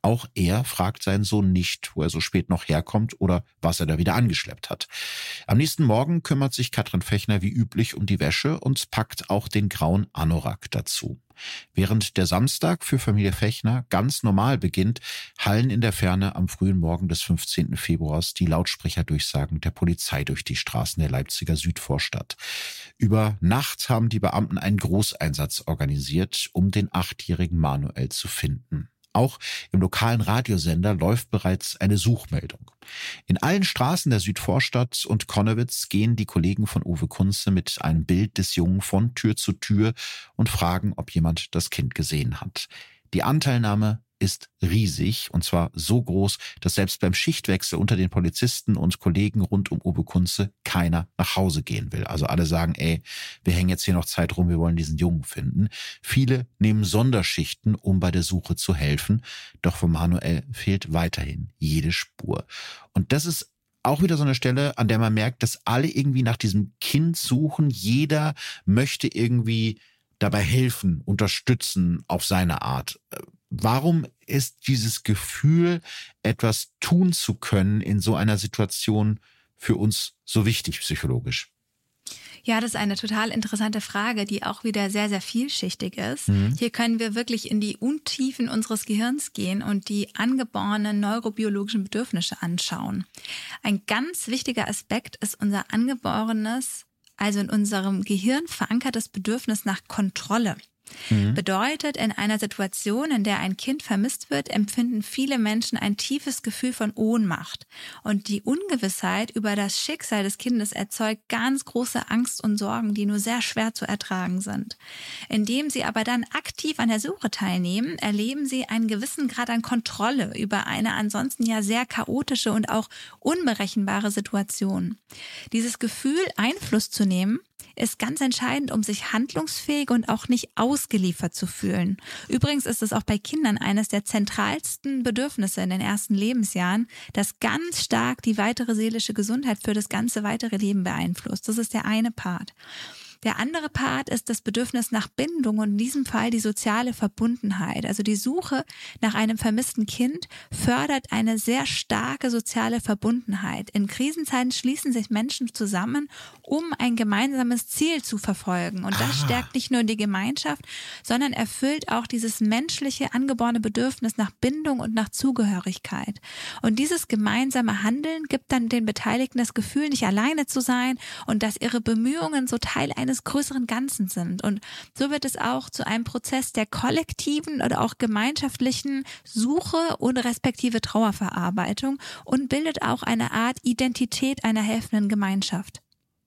Auch er fragt seinen Sohn nicht, wo er so spät noch herkommt oder was er da wieder angeschleppt hat. Am nächsten Morgen kümmert sich Katrin Fechner wie üblich um die Wäsche und packt auch den grauen Anorak dazu. Während der Samstag für Familie Fechner ganz normal beginnt, hallen in der Ferne am frühen Morgen des fünfzehnten Februars die Lautsprecherdurchsagen der Polizei durch die Straßen der Leipziger Südvorstadt. Über Nacht haben die Beamten einen Großeinsatz organisiert, um den achtjährigen Manuel zu finden. Auch im lokalen Radiosender läuft bereits eine Suchmeldung. In allen Straßen der Südvorstadt und Connewitz gehen die Kollegen von Uwe Kunze mit einem Bild des Jungen von Tür zu Tür und fragen, ob jemand das Kind gesehen hat. Die Anteilnahme ist riesig, und zwar so groß, dass selbst beim Schichtwechsel unter den Polizisten und Kollegen rund um Uwe Kunze keiner nach Hause gehen will. Also alle sagen, ey, wir hängen jetzt hier noch Zeit rum, wir wollen diesen Jungen finden. Viele nehmen Sonderschichten, um bei der Suche zu helfen. Doch von Manuel fehlt weiterhin jede Spur. Und das ist auch wieder so eine Stelle, an der man merkt, dass alle irgendwie nach diesem Kind suchen. Jeder möchte irgendwie dabei helfen, unterstützen auf seine Art. Warum ist dieses Gefühl, etwas tun zu können in so einer Situation für uns so wichtig psychologisch? Ja, das ist eine total interessante Frage, die auch wieder sehr, sehr vielschichtig ist. Mhm. Hier können wir wirklich in die Untiefen unseres Gehirns gehen und die angeborenen neurobiologischen Bedürfnisse anschauen. Ein ganz wichtiger Aspekt ist unser angeborenes, also in unserem Gehirn verankertes Bedürfnis nach Kontrolle. Mhm. Bedeutet, in einer Situation, in der ein Kind vermisst wird, empfinden viele Menschen ein tiefes Gefühl von Ohnmacht. Und die Ungewissheit über das Schicksal des Kindes erzeugt ganz große Angst und Sorgen, die nur sehr schwer zu ertragen sind. Indem sie aber dann aktiv an der Suche teilnehmen, erleben sie einen gewissen Grad an Kontrolle über eine ansonsten ja sehr chaotische und auch unberechenbare Situation. Dieses Gefühl, Einfluss zu nehmen, ist ganz entscheidend, um sich handlungsfähig und auch nicht ausgeliefert zu fühlen. Übrigens ist es auch bei Kindern eines der zentralsten Bedürfnisse in den ersten Lebensjahren, das ganz stark die weitere seelische Gesundheit für das ganze weitere Leben beeinflusst. Das ist der eine Part. Der andere Part ist das Bedürfnis nach Bindung und in diesem Fall die soziale Verbundenheit. Also die Suche nach einem vermissten Kind fördert eine sehr starke soziale Verbundenheit. In Krisenzeiten schließen sich Menschen zusammen, um ein gemeinsames Ziel zu verfolgen. Und das ah. stärkt nicht nur die Gemeinschaft, sondern erfüllt auch dieses menschliche, angeborene Bedürfnis nach Bindung und nach Zugehörigkeit. Und dieses gemeinsame Handeln gibt dann den Beteiligten das Gefühl, nicht alleine zu sein und dass ihre Bemühungen so Teil eines größeren Ganzen sind. Und so wird es auch zu einem Prozess der kollektiven oder auch gemeinschaftlichen Suche und respektive Trauerverarbeitung und bildet auch eine Art Identität einer helfenden Gemeinschaft.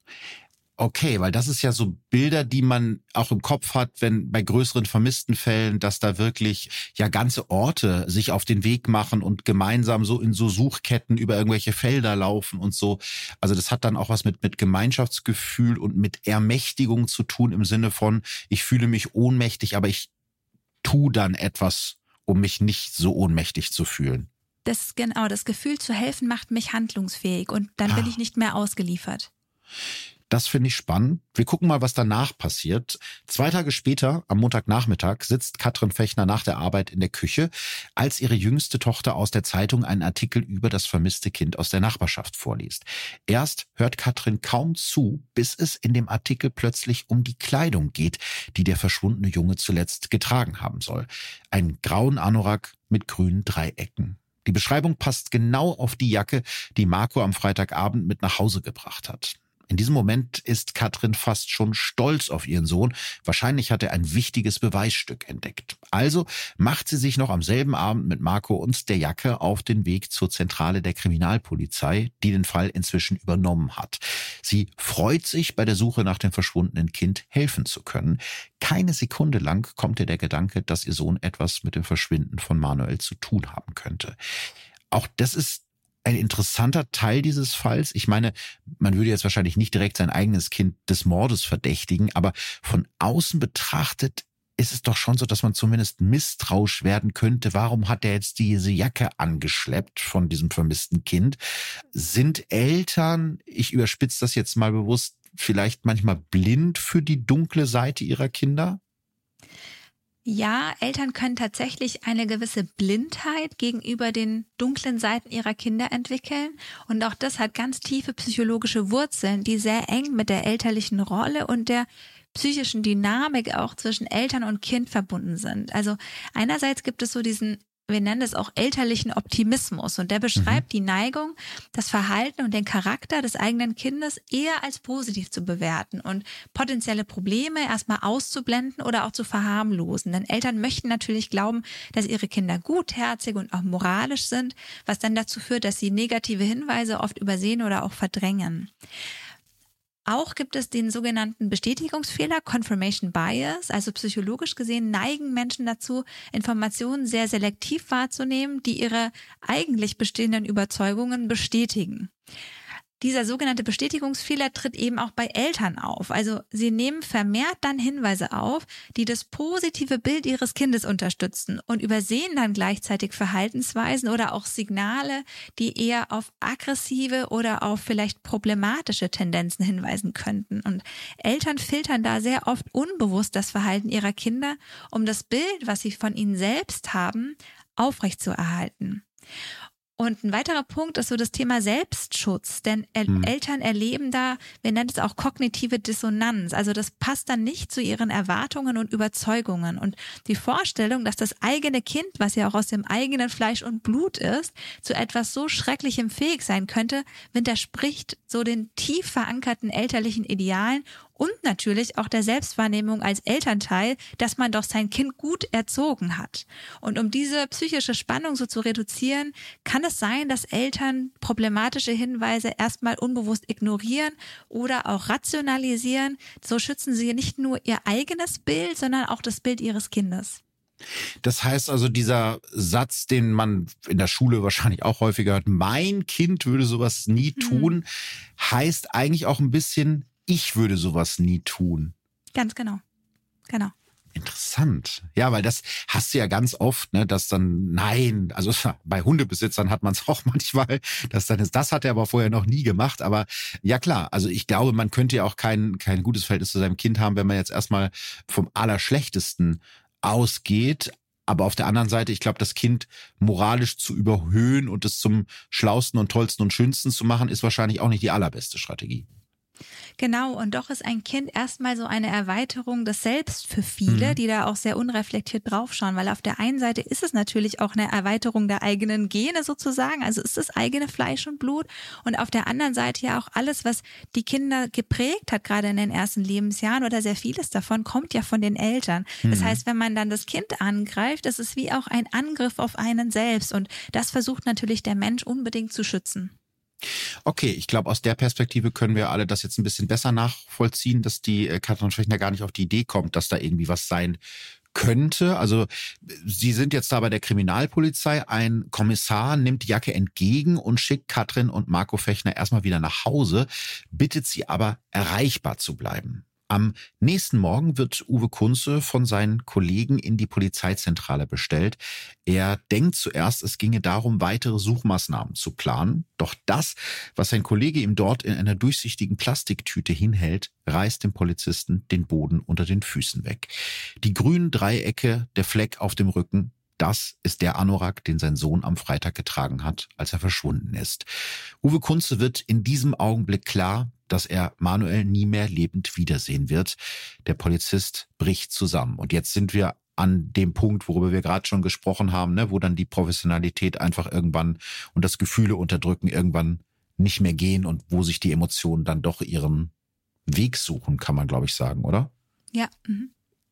Okay, weil das ist ja so Bilder, die man auch im Kopf hat, wenn bei größeren vermissten Fällen, dass da wirklich ja ganze Orte sich auf den Weg machen und gemeinsam so in so Suchketten über irgendwelche Felder laufen und so. Also das hat dann auch was mit mit Gemeinschaftsgefühl und mit Ermächtigung zu tun im Sinne von, ich fühle mich ohnmächtig, aber ich tue dann etwas, um mich nicht so ohnmächtig zu fühlen. Das genau, das Gefühl zu helfen macht mich handlungsfähig und dann ah. bin ich nicht mehr ausgeliefert. Das finde ich spannend. Wir gucken mal, was danach passiert. Zwei Tage später, am Montagnachmittag, sitzt Katrin Fechner nach der Arbeit in der Küche, als ihre jüngste Tochter aus der Zeitung einen Artikel über das vermisste Kind aus der Nachbarschaft vorliest. Erst hört Katrin kaum zu, bis es in dem Artikel plötzlich um die Kleidung geht, die der verschwundene Junge zuletzt getragen haben soll. Einen grauen Anorak mit grünen Dreiecken. Die Beschreibung passt genau auf die Jacke, die Marco am Freitagabend mit nach Hause gebracht hat. In diesem Moment ist Katrin fast schon stolz auf ihren Sohn. Wahrscheinlich hat er ein wichtiges Beweisstück entdeckt. Also macht sie sich noch am selben Abend mit Marco und der Jacke auf den Weg zur Zentrale der Kriminalpolizei, die den Fall inzwischen übernommen hat. Sie freut sich, bei der Suche nach dem verschwundenen Kind helfen zu können. Keine Sekunde lang kommt ihr der Gedanke, dass ihr Sohn etwas mit dem Verschwinden von Manuel zu tun haben könnte. Auch das ist ein interessanter Teil dieses Falls. Ich meine, man würde jetzt wahrscheinlich nicht direkt sein eigenes Kind des Mordes verdächtigen, aber von außen betrachtet ist es doch schon so, dass man zumindest misstrauisch werden könnte. Warum hat er jetzt diese Jacke angeschleppt von diesem vermissten Kind? Sind Eltern, ich überspitze das jetzt mal bewusst, vielleicht manchmal blind für die dunkle Seite ihrer Kinder? Ja, Eltern können tatsächlich eine gewisse Blindheit gegenüber den dunklen Seiten ihrer Kinder entwickeln. Und auch das hat ganz tiefe psychologische Wurzeln, die sehr eng mit der elterlichen Rolle und der psychischen Dynamik auch zwischen Eltern und Kind verbunden sind. Also einerseits gibt es so diesen, wir nennen es auch elterlichen Optimismus, und der beschreibt mhm. die Neigung, das Verhalten und den Charakter des eigenen Kindes eher als positiv zu bewerten und potenzielle Probleme erstmal auszublenden oder auch zu verharmlosen. Denn Eltern möchten natürlich glauben, dass ihre Kinder gutherzig und auch moralisch sind, was dann dazu führt, dass sie negative Hinweise oft übersehen oder auch verdrängen. Auch gibt es den sogenannten Bestätigungsfehler, Confirmation Bias. Also psychologisch gesehen neigen Menschen dazu, Informationen sehr selektiv wahrzunehmen, die ihre eigentlich bestehenden Überzeugungen bestätigen. Dieser sogenannte Bestätigungsfehler tritt eben auch bei Eltern auf. Also sie nehmen vermehrt dann Hinweise auf, die das positive Bild ihres Kindes unterstützen und übersehen dann gleichzeitig Verhaltensweisen oder auch Signale, die eher auf aggressive oder auf vielleicht problematische Tendenzen hinweisen könnten. Und Eltern filtern da sehr oft unbewusst das Verhalten ihrer Kinder, um das Bild, was sie von ihnen selbst haben, aufrechtzuerhalten. Und ein weiterer Punkt ist so das Thema Selbstschutz, denn El- hm. Eltern erleben da, wir nennen es auch kognitive Dissonanz, also das passt dann nicht zu ihren Erwartungen und Überzeugungen, und die Vorstellung, dass das eigene Kind, was ja auch aus dem eigenen Fleisch und Blut ist, zu etwas so Schrecklichem fähig sein könnte, widerspricht so den tief verankerten elterlichen Idealen und natürlich auch der Selbstwahrnehmung als Elternteil, dass man doch sein Kind gut erzogen hat. Und um diese psychische Spannung so zu reduzieren, kann es sein, dass Eltern problematische Hinweise erstmal unbewusst ignorieren oder auch rationalisieren. So schützen sie nicht nur ihr eigenes Bild, sondern auch das Bild ihres Kindes. Das heißt also, dieser Satz, den man in der Schule wahrscheinlich auch häufiger hört, mein Kind würde sowas nie tun, mhm. heißt eigentlich auch ein bisschen, ich würde sowas nie tun. Ganz genau. Genau. Interessant. Ja, weil das hast du ja ganz oft, ne, dass dann, nein, also bei Hundebesitzern hat man es auch manchmal, dass dann ist, das hat er aber vorher noch nie gemacht. Aber ja klar, also ich glaube, man könnte ja auch kein, kein gutes Verhältnis zu seinem Kind haben, wenn man jetzt erstmal vom Allerschlechtesten ausgeht. Aber auf der anderen Seite, ich glaube, das Kind moralisch zu überhöhen und es zum Schlausten und Tollsten und Schönsten zu machen, ist wahrscheinlich auch nicht die allerbeste Strategie. Genau, und doch ist ein Kind erstmal so eine Erweiterung des Selbst für viele, mhm. die da auch sehr unreflektiert draufschauen, weil auf der einen Seite ist es natürlich auch eine Erweiterung der eigenen Gene sozusagen, also ist das eigene Fleisch und Blut, und auf der anderen Seite ja auch alles, was die Kinder geprägt hat, gerade in den ersten Lebensjahren, oder sehr vieles davon kommt ja von den Eltern. Mhm. Das heißt, wenn man dann das Kind angreift, das ist wie auch ein Angriff auf einen selbst, und das versucht natürlich der Mensch unbedingt zu schützen. Okay, ich glaube, aus der Perspektive können wir alle das jetzt ein bisschen besser nachvollziehen, dass die äh, Katrin Fechner gar nicht auf die Idee kommt, dass da irgendwie was sein könnte. Also Sie sind jetzt da bei der Kriminalpolizei. Ein Kommissar nimmt die Jacke entgegen und schickt Katrin und Marco Fechner erstmal wieder nach Hause, bittet sie aber, erreichbar zu bleiben. Am nächsten Morgen wird Uwe Kunze von seinen Kollegen in die Polizeizentrale bestellt. Er denkt zuerst, es ginge darum, weitere Suchmaßnahmen zu planen. Doch das, was sein Kollege ihm dort in einer durchsichtigen Plastiktüte hinhält, reißt dem Polizisten den Boden unter den Füßen weg. Die grünen Dreiecke, der Fleck auf dem Rücken, das ist der Anorak, den sein Sohn am Freitag getragen hat, als er verschwunden ist. Uwe Kunze wird in diesem Augenblick klar, dass er Manuel nie mehr lebend wiedersehen wird. Der Polizist bricht zusammen. Und jetzt sind wir an dem Punkt, worüber wir gerade schon gesprochen haben, ne, wo dann die Professionalität einfach irgendwann und das Gefühle unterdrücken irgendwann nicht mehr gehen und wo sich die Emotionen dann doch ihren Weg suchen, kann man, glaube ich, sagen, oder? Ja. Mhm.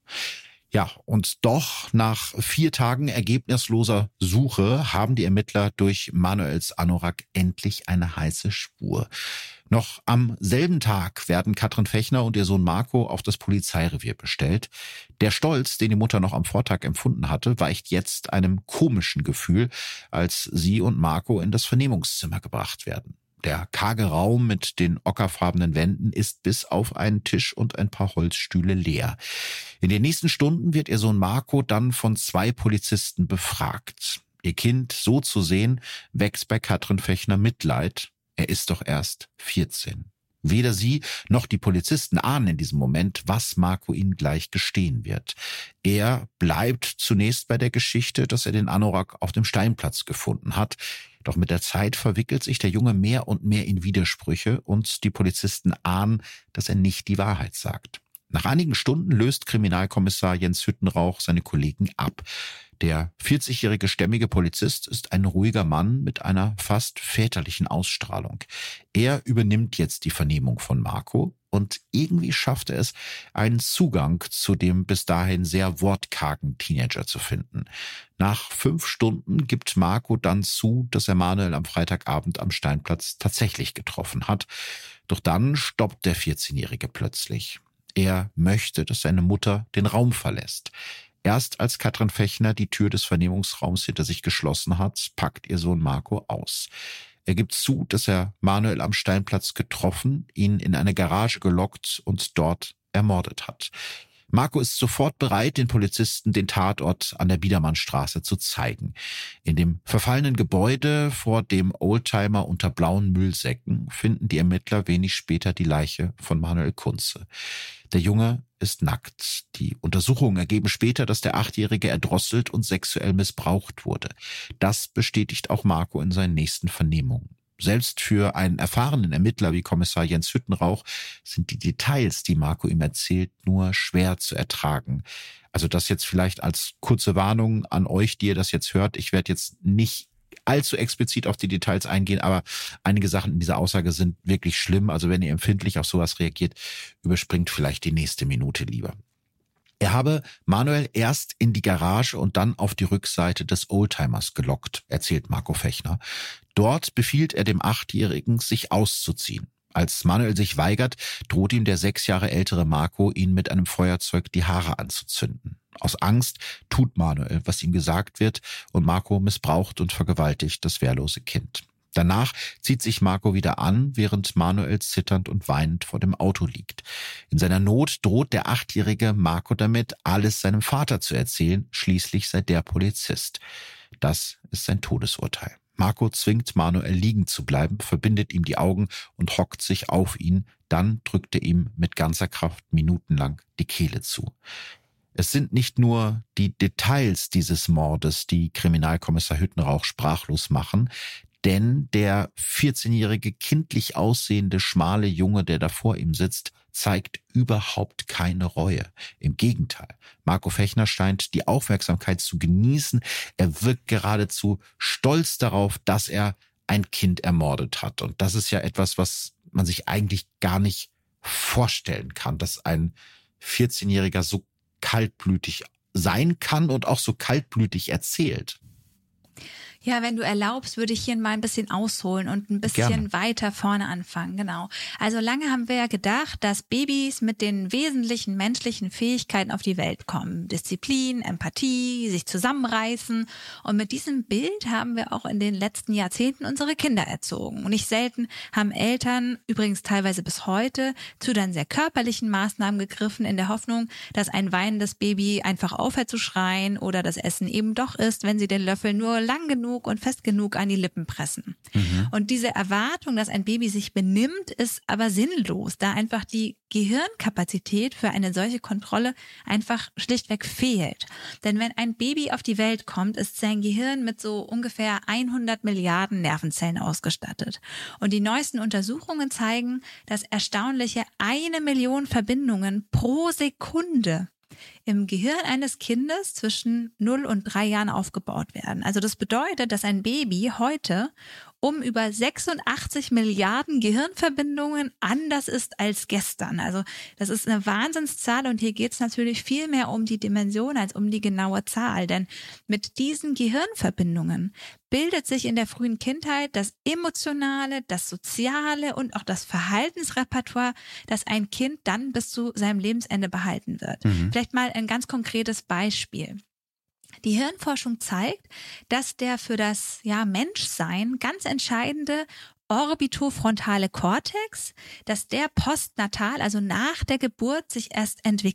Ja, und doch nach vier Tagen ergebnisloser Suche haben die Ermittler durch Manuels Anorak endlich eine heiße Spur. Noch am selben Tag werden Katrin Fechner und ihr Sohn Marco auf das Polizeirevier bestellt. Der Stolz, den die Mutter noch am Vortag empfunden hatte, weicht jetzt einem komischen Gefühl, als sie und Marco in das Vernehmungszimmer gebracht werden. Der karge Raum mit den ockerfarbenen Wänden ist bis auf einen Tisch und ein paar Holzstühle leer. In den nächsten Stunden wird ihr Sohn Marco dann von zwei Polizisten befragt. Ihr Kind so zu sehen, wächst bei Katrin Fechner Mitleid. Er ist doch erst vierzehn. Weder sie noch die Polizisten ahnen in diesem Moment, was Marco ihnen gleich gestehen wird. Er bleibt zunächst bei der Geschichte, dass er den Anorak auf dem Steinplatz gefunden hat. Doch mit der Zeit verwickelt sich der Junge mehr und mehr in Widersprüche und die Polizisten ahnen, dass er nicht die Wahrheit sagt. Nach einigen Stunden löst Kriminalkommissar Jens Hüttenrauch seine Kollegen ab. Der vierzigjährige stämmige Polizist ist ein ruhiger Mann mit einer fast väterlichen Ausstrahlung. Er übernimmt jetzt die Vernehmung von Marco und irgendwie schafft er es, einen Zugang zu dem bis dahin sehr wortkargen Teenager zu finden. Nach fünf Stunden gibt Marco dann zu, dass er Manuel am Freitagabend am Steinplatz tatsächlich getroffen hat. Doch dann stoppt der vierzehnjährige plötzlich. Er möchte, dass seine Mutter den Raum verlässt. Erst als Katrin Fechner die Tür des Vernehmungsraums hinter sich geschlossen hat, packt ihr Sohn Marco aus. Er gibt zu, dass er Manuel am Steinplatz getroffen, ihn in eine Garage gelockt und dort ermordet hat. Marco ist sofort bereit, den Polizisten den Tatort an der Biedermannstraße zu zeigen. In dem verfallenen Gebäude vor dem Oldtimer unter blauen Müllsäcken finden die Ermittler wenig später die Leiche von Manuel Kunze. Der Junge ist nackt. Die Untersuchungen ergeben später, dass der Achtjährige erdrosselt und sexuell missbraucht wurde. Das bestätigt auch Marco in seinen nächsten Vernehmungen. Selbst für einen erfahrenen Ermittler wie Kommissar Jens Hüttenrauch sind die Details, die Marco ihm erzählt, nur schwer zu ertragen. Also das jetzt vielleicht als kurze Warnung an euch, die ihr das jetzt hört. Ich werde jetzt nicht allzu explizit auf die Details eingehen, aber einige Sachen in dieser Aussage sind wirklich schlimm. Also wenn ihr empfindlich auf sowas reagiert, überspringt vielleicht die nächste Minute lieber. Er habe Manuel erst in die Garage und dann auf die Rückseite des Oldtimers gelockt, erzählt Marco Fechner. Dort befiehlt er dem Achtjährigen, sich auszuziehen. Als Manuel sich weigert, droht ihm der sechs Jahre ältere Marco, ihn mit einem Feuerzeug die Haare anzuzünden. Aus Angst tut Manuel, was ihm gesagt wird, und Marco missbraucht und vergewaltigt das wehrlose Kind. Danach zieht sich Marco wieder an, während Manuel zitternd und weinend vor dem Auto liegt. In seiner Not droht der achtjährige Marco damit, alles seinem Vater zu erzählen. Schließlich sei der Polizist. Das ist sein Todesurteil. Marco zwingt Manuel liegen zu bleiben, verbindet ihm die Augen und hockt sich auf ihn. Dann drückt er ihm mit ganzer Kraft minutenlang die Kehle zu. Es sind nicht nur die Details dieses Mordes, die Kriminalkommissar Hüttenrauch sprachlos machen, denn der vierzehnjährige kindlich aussehende schmale Junge, der da vor ihm sitzt, zeigt überhaupt keine Reue. Im Gegenteil, Marco Fechner scheint die Aufmerksamkeit zu genießen. Er wirkt geradezu stolz darauf, dass er ein Kind ermordet hat. Und das ist ja etwas, was man sich eigentlich gar nicht vorstellen kann, dass ein vierzehnjähriger so kaltblütig sein kann und auch so kaltblütig erzählt. Ja, wenn du erlaubst, würde ich hier mal ein bisschen ausholen und ein bisschen Gerne. weiter vorne anfangen. Genau. Also lange haben wir ja gedacht, dass Babys mit den wesentlichen menschlichen Fähigkeiten auf die Welt kommen. Disziplin, Empathie, sich zusammenreißen. Und mit diesem Bild haben wir auch in den letzten Jahrzehnten unsere Kinder erzogen. Und nicht selten haben Eltern, übrigens teilweise bis heute, zu dann sehr körperlichen Maßnahmen gegriffen, in der Hoffnung, dass ein weinendes Baby einfach aufhört zu schreien oder das Essen eben doch isst, wenn sie den Löffel nur lang genug und fest genug an die Lippen pressen. Mhm. Und diese Erwartung, dass ein Baby sich benimmt, ist aber sinnlos, da einfach die Gehirnkapazität für eine solche Kontrolle einfach schlichtweg fehlt. Denn wenn ein Baby auf die Welt kommt, ist sein Gehirn mit so ungefähr hundert Milliarden Nervenzellen ausgestattet. Und die neuesten Untersuchungen zeigen, dass erstaunliche eine Million Verbindungen pro Sekunde im Gehirn eines Kindes zwischen null und drei Jahren aufgebaut werden. Also das bedeutet, dass ein Baby heute um über sechsundachtzig Milliarden Gehirnverbindungen anders ist als gestern. Also das ist eine Wahnsinnszahl und hier geht es natürlich viel mehr um die Dimension als um die genaue Zahl. Denn mit diesen Gehirnverbindungen bildet sich in der frühen Kindheit das emotionale, das soziale und auch das Verhaltensrepertoire, das ein Kind dann bis zu seinem Lebensende behalten wird. Mhm. Vielleicht mal ein ganz konkretes Beispiel. Die Hirnforschung zeigt, dass der für das ja, Menschsein ganz entscheidende orbitofrontale Kortex, dass der postnatal, also nach der Geburt, sich erst entwickelt.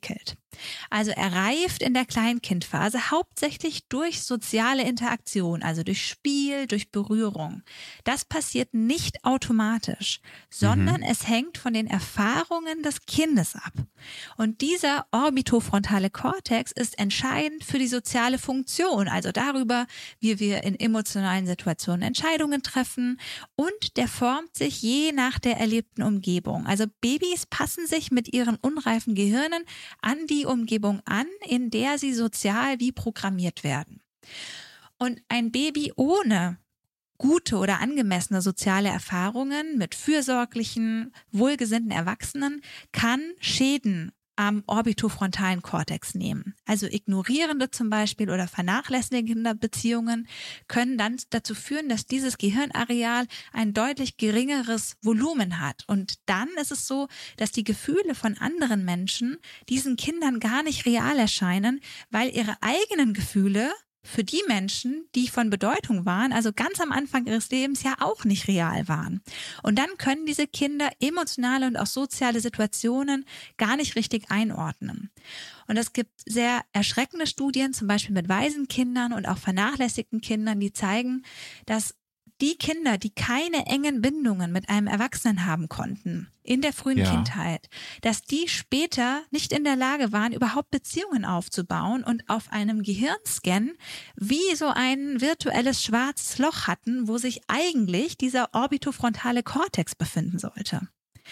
Also er reift in der Kleinkindphase hauptsächlich durch soziale Interaktion, also durch Spiel, durch Berührung. Das passiert nicht automatisch, sondern mhm. es hängt von den Erfahrungen des Kindes ab. Und dieser orbitofrontale Kortex ist entscheidend für die soziale Funktion, also darüber, wie wir in emotionalen Situationen Entscheidungen treffen, und der formt sich je nach der erlebten Umgebung. Also Babys passen sich mit ihren unreifen Gehirnen an die Umgebung an, in der sie sozial wie programmiert werden. Und ein Baby ohne gute oder angemessene soziale Erfahrungen mit fürsorglichen, wohlgesinnten Erwachsenen kann Schäden am orbitofrontalen Kortex nehmen. Also ignorierende zum Beispiel oder vernachlässigende Beziehungen können dann dazu führen, dass dieses Gehirnareal ein deutlich geringeres Volumen hat. Und dann ist es so, dass die Gefühle von anderen Menschen diesen Kindern gar nicht real erscheinen, weil ihre eigenen Gefühle für die Menschen, die von Bedeutung waren, also ganz am Anfang ihres Lebens ja auch nicht real waren. Und dann können diese Kinder emotionale und auch soziale Situationen gar nicht richtig einordnen. Und es gibt sehr erschreckende Studien, zum Beispiel mit Waisenkindern und auch vernachlässigten Kindern, die zeigen, dass die Kinder, die keine engen Bindungen mit einem Erwachsenen haben konnten in der frühen ja. Kindheit, dass die später nicht in der Lage waren, überhaupt Beziehungen aufzubauen und auf einem Gehirnscan wie so ein virtuelles schwarzes Loch hatten, wo sich eigentlich dieser orbitofrontale Kortex befinden sollte.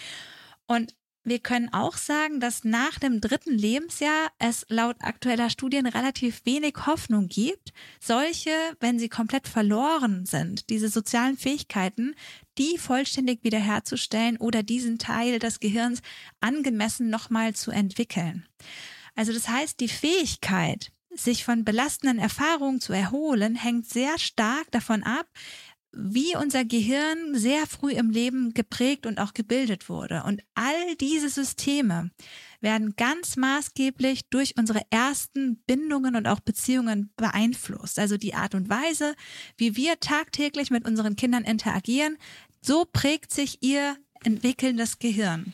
Und wir können auch sagen, dass nach dem dritten Lebensjahr es laut aktueller Studien relativ wenig Hoffnung gibt, solche, wenn sie komplett verloren sind, diese sozialen Fähigkeiten, die vollständig wiederherzustellen oder diesen Teil des Gehirns angemessen nochmal zu entwickeln. Also das heißt, die Fähigkeit, sich von belastenden Erfahrungen zu erholen, hängt sehr stark davon ab, wie unser Gehirn sehr früh im Leben geprägt und auch gebildet wurde. Und all diese Systeme werden ganz maßgeblich durch unsere ersten Bindungen und auch Beziehungen beeinflusst. Also die Art und Weise, wie wir tagtäglich mit unseren Kindern interagieren, so prägt sich ihr entwickelndes Gehirn.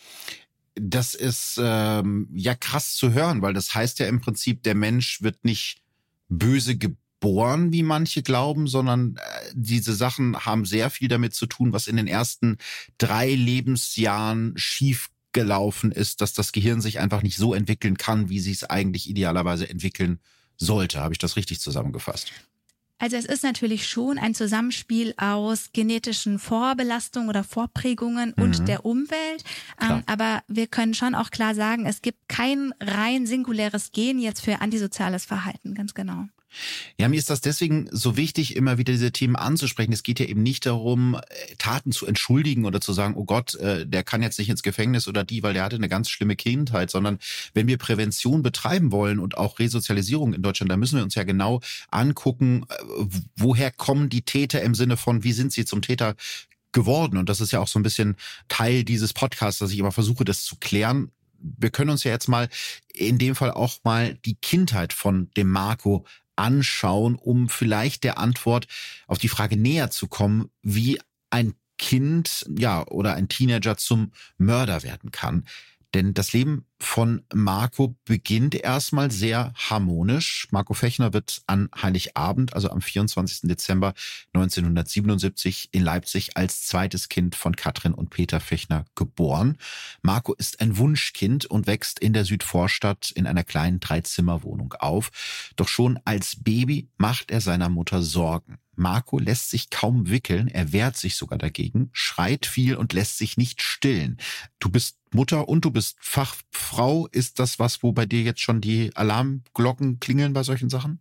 Das ist ähm, ja krass zu hören, weil das heißt ja im Prinzip, der Mensch wird nicht böse geboren, Bohren, wie manche glauben, sondern äh, diese Sachen haben sehr viel damit zu tun, was in den ersten drei Lebensjahren schief gelaufen ist, dass das Gehirn sich einfach nicht so entwickeln kann, wie sie es eigentlich idealerweise entwickeln sollte. Habe ich das richtig zusammengefasst? Also es ist natürlich schon ein Zusammenspiel aus genetischen Vorbelastungen oder Vorprägungen mhm. und der Umwelt. Ähm, aber wir können schon auch klar sagen, es gibt kein rein singuläres Gen jetzt für antisoziales Verhalten, ganz genau. Ja, mir ist das deswegen so wichtig, immer wieder diese Themen anzusprechen. Es geht ja eben nicht darum, Taten zu entschuldigen oder zu sagen, oh Gott, der kann jetzt nicht ins Gefängnis oder die, weil der hatte eine ganz schlimme Kindheit, sondern wenn wir Prävention betreiben wollen und auch Resozialisierung in Deutschland, dann müssen wir uns ja genau angucken, woher kommen die Täter im Sinne von, wie sind sie zum Täter geworden? Und das ist ja auch so ein bisschen Teil dieses Podcasts, dass ich immer versuche, das zu klären. Wir können uns ja jetzt mal in dem Fall auch mal die Kindheit von dem Marco anschauen, um vielleicht der Antwort auf die Frage näher zu kommen, wie ein Kind, ja, oder ein Teenager zum Mörder werden kann. Denn das Leben von Marco beginnt erstmal sehr harmonisch. Marco Fechner wird an Heiligabend, also am vierundzwanzigsten Dezember neunzehnhundertsiebenundsiebzig in Leipzig als zweites Kind von Katrin und Peter Fechner geboren. Marco ist ein Wunschkind und wächst in der Südvorstadt in einer kleinen Dreizimmerwohnung auf. Doch schon als Baby macht er seiner Mutter Sorgen. Marco lässt sich kaum wickeln, er wehrt sich sogar dagegen, schreit viel und lässt sich nicht stillen. Du bist Mutter und du bist Fachfrau. Ist das was, wo bei dir jetzt schon die Alarmglocken klingeln bei solchen Sachen?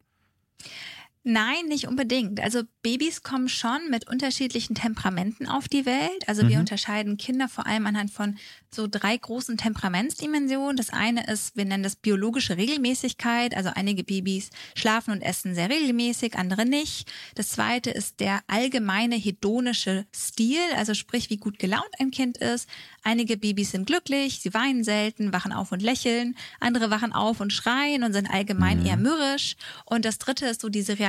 Nein, nicht unbedingt. Also Babys kommen schon mit unterschiedlichen Temperamenten auf die Welt. Also wir mhm. unterscheiden Kinder vor allem anhand von so drei großen Temperamentsdimensionen. Das eine ist, wir nennen das biologische Regelmäßigkeit. Also einige Babys schlafen und essen sehr regelmäßig, andere nicht. Das zweite ist der allgemeine hedonische Stil, also sprich, wie gut gelaunt ein Kind ist. Einige Babys sind glücklich, sie weinen selten, wachen auf und lächeln. Andere wachen auf und schreien und sind allgemein mhm. eher mürrisch. Und das dritte ist so diese Reaktion